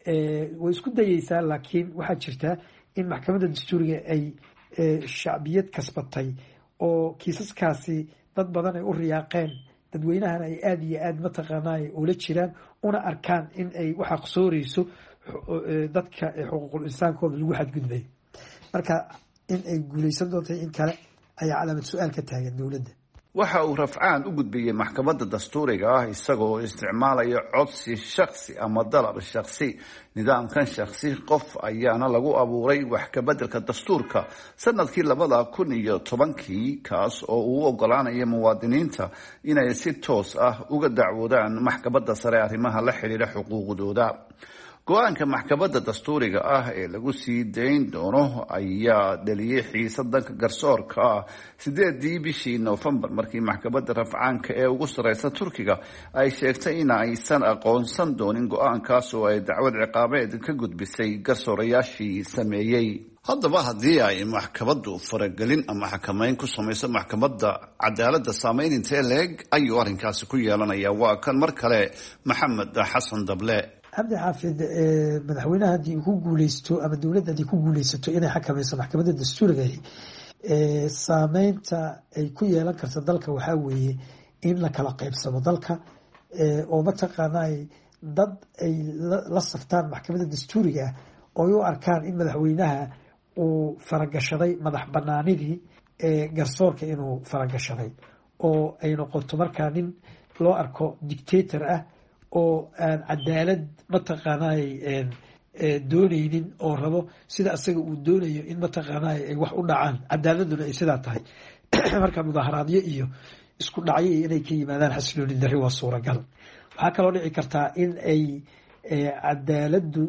way isku dayeysaa, laakiin waxaa jirta in maxkamadda dastuuriga ay shacbiyad kasbatay oo kiisaskaasi dad badan ay u riyaaqeen, dadweynahana ay aada iyo aada mataqaanaa ula jiraan una arkaan in ay waxa qasooreyso dadka xuquuqul insaankooda lagu xadgudbay. marka in ay guuleysan doonto in kale ayaa calaamad su-aal ka taagan dowladda. waxa uu rafcaan u gudbiyey maxkamadda dastuuriga ah isagoo isticmaalaya codsi shakhsi ama dalab shakhsi. nidaamkan shakhsi qof ayaana lagu abuuray wax ka beddelka dastuurka sanadkii labada kun iyo tobankii, kaas oo uu ogolaanaya muwaadiniinta inay si toos ah uga dacwoodaan maxkamadda sare arrimaha la xidhiidha xuquuqdooda. go-aanka maxkamadda dastuuriga ah ee lagu sii dayn doono ayaa dhaliyey xiisad danka garsoorka ah sideedii bishii Noofembar markii maxkamadda rafcaanka ee ugu sareysa Turkiga ay sheegtay in aysan aqoonsan doonin go-aankaas oo ay dacwad ciqaabeed ka gudbisay garsoorayaashii sameeyey. haddaba haddii ay maxkamaddu faragelin ama xakamayn ku samayso maxkamadda cadaaladda saameyn intee leeg ayuu arrinkaasi ku yeelanayaa? waa kan mar kale maxamed xasan dable. cabdi xaafid, madaxweynaha haddii uu ku guuleysto ama dowladda haddii ku guuleysato inay xakamayso maxkamadda dastuuriga saameynta ay ku yeelan karta dalka waxaa weeye in la kala qaybsamo dalka oo mataqaanaa dad ay la saftaan maxkamadda dastuuriga ah oo ay u arkaan in madaxweynaha uu faragashaday madax banaanidii garsoorka inuu faragashaday oo ay noqoto markaa nin loo arko dictator ah oo aan cadaalad mataqaanay doonaynin oo rabo sida asaga uu doonayo in mataqaanay ay wax u dhacaan, cadaaladuna ay sidaa tahay. marka mudaharaadyo iyo isku dhacyo iyo inay ka yimaadaan xasilooni darri waa suuragal. waxaa kaloo dhici kartaa in ay cadaaladdu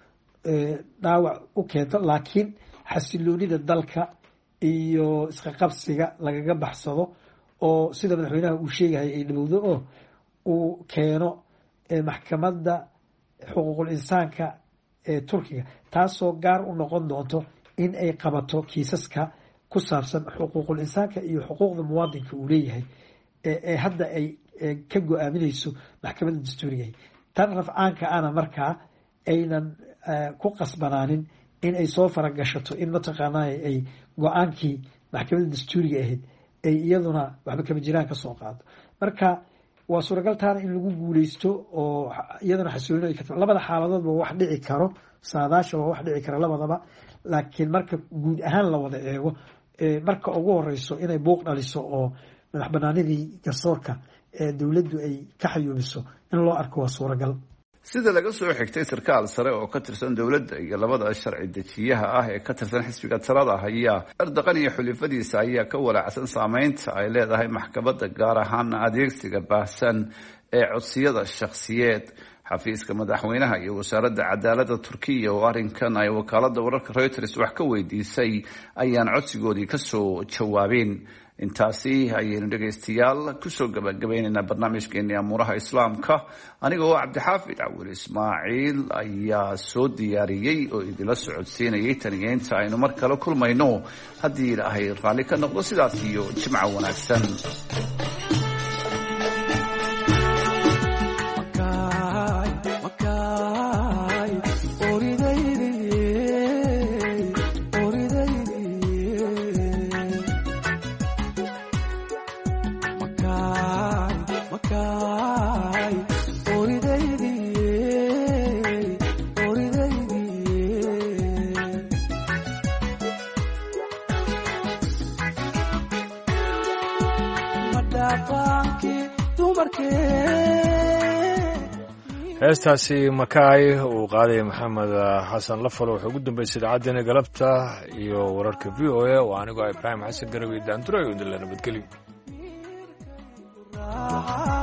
dhaawac u keento, laakiin xasiloonida dalka iyo isqaqabsiga lagaga baxsado oo sida madaxweynaha uu sheegahay ay dhawowdo oo uu keeno maxkamadda xuquuqul insaanka ee Turkiga, taasoo gaar u noqon doonto in ay qabato kiisaska ku saabsan xuquuqul insaanka iyo xuquuqda muwaadinka uu leeyahay ee hadda ay ka go-aaminayso maxkamadda dastuuriga. tan rafcaanka ana markaa aynan ku qasbanaanin in ay soo faragashato in mataqaanaa ay go-aankii maxkamadda dastuuriga ahayd ay iyaduna waxba kama jiraan ka soo qaado. marka waa suuragal taana in lagu guuleysto oo iyadana xasilooni ay ka tahay. labada xaaladoodba wax dhici karo, saadaasha waa wax dhici kara labadaba, laakiin marka guud ahaan la wada eego marka ugu horeyso inay buuq dhaliso oo madax banaanidii garsoorka ee dowladdu ay ka xayuubiso in loo arko waa suuragal. sida laga soo xigtay sarkaal sare oo ka tirsan dowladda iyo labada sharci dejiyaha ah ee ka tirsan xisbiga talada haya, Erdogan iyo xulifadiisa ayaa ka walaacsan saameynta ay leedahay maxkamadda, gaar ahaan adeegsiga baahsan ee codsiyada shakhsiyeed. xafiiska madaxweynaha iyo wasaaradda cadaaladda Turkiya oo arrinkan ay wakaaladda wararka Reuters wax ka weydiisay ayaan codsigoodii ka soo jawaabeen. intaasi ayaynu dhegaystayaal kusoo gabagabaynaynaa barnaamijkeennii amuuraha islaamka. aniga oo cabdixaafid cawil ismaaciil ayaa soo diyaariyey oo idila socodsiinayay. tanigeynta aynu mar kale kulmayno haddii ilaahay raalli ka noqdo, sidaas iyo jimco wanaagsan. heestaasi makaay uu qaadaya maxamed xasan lafalo wuxuu ugu dambeysay idaacaddeena galabta iyo wararka v o a oo anigoo ibraahim xasan garowe daandura iyo idinla nabadgelyo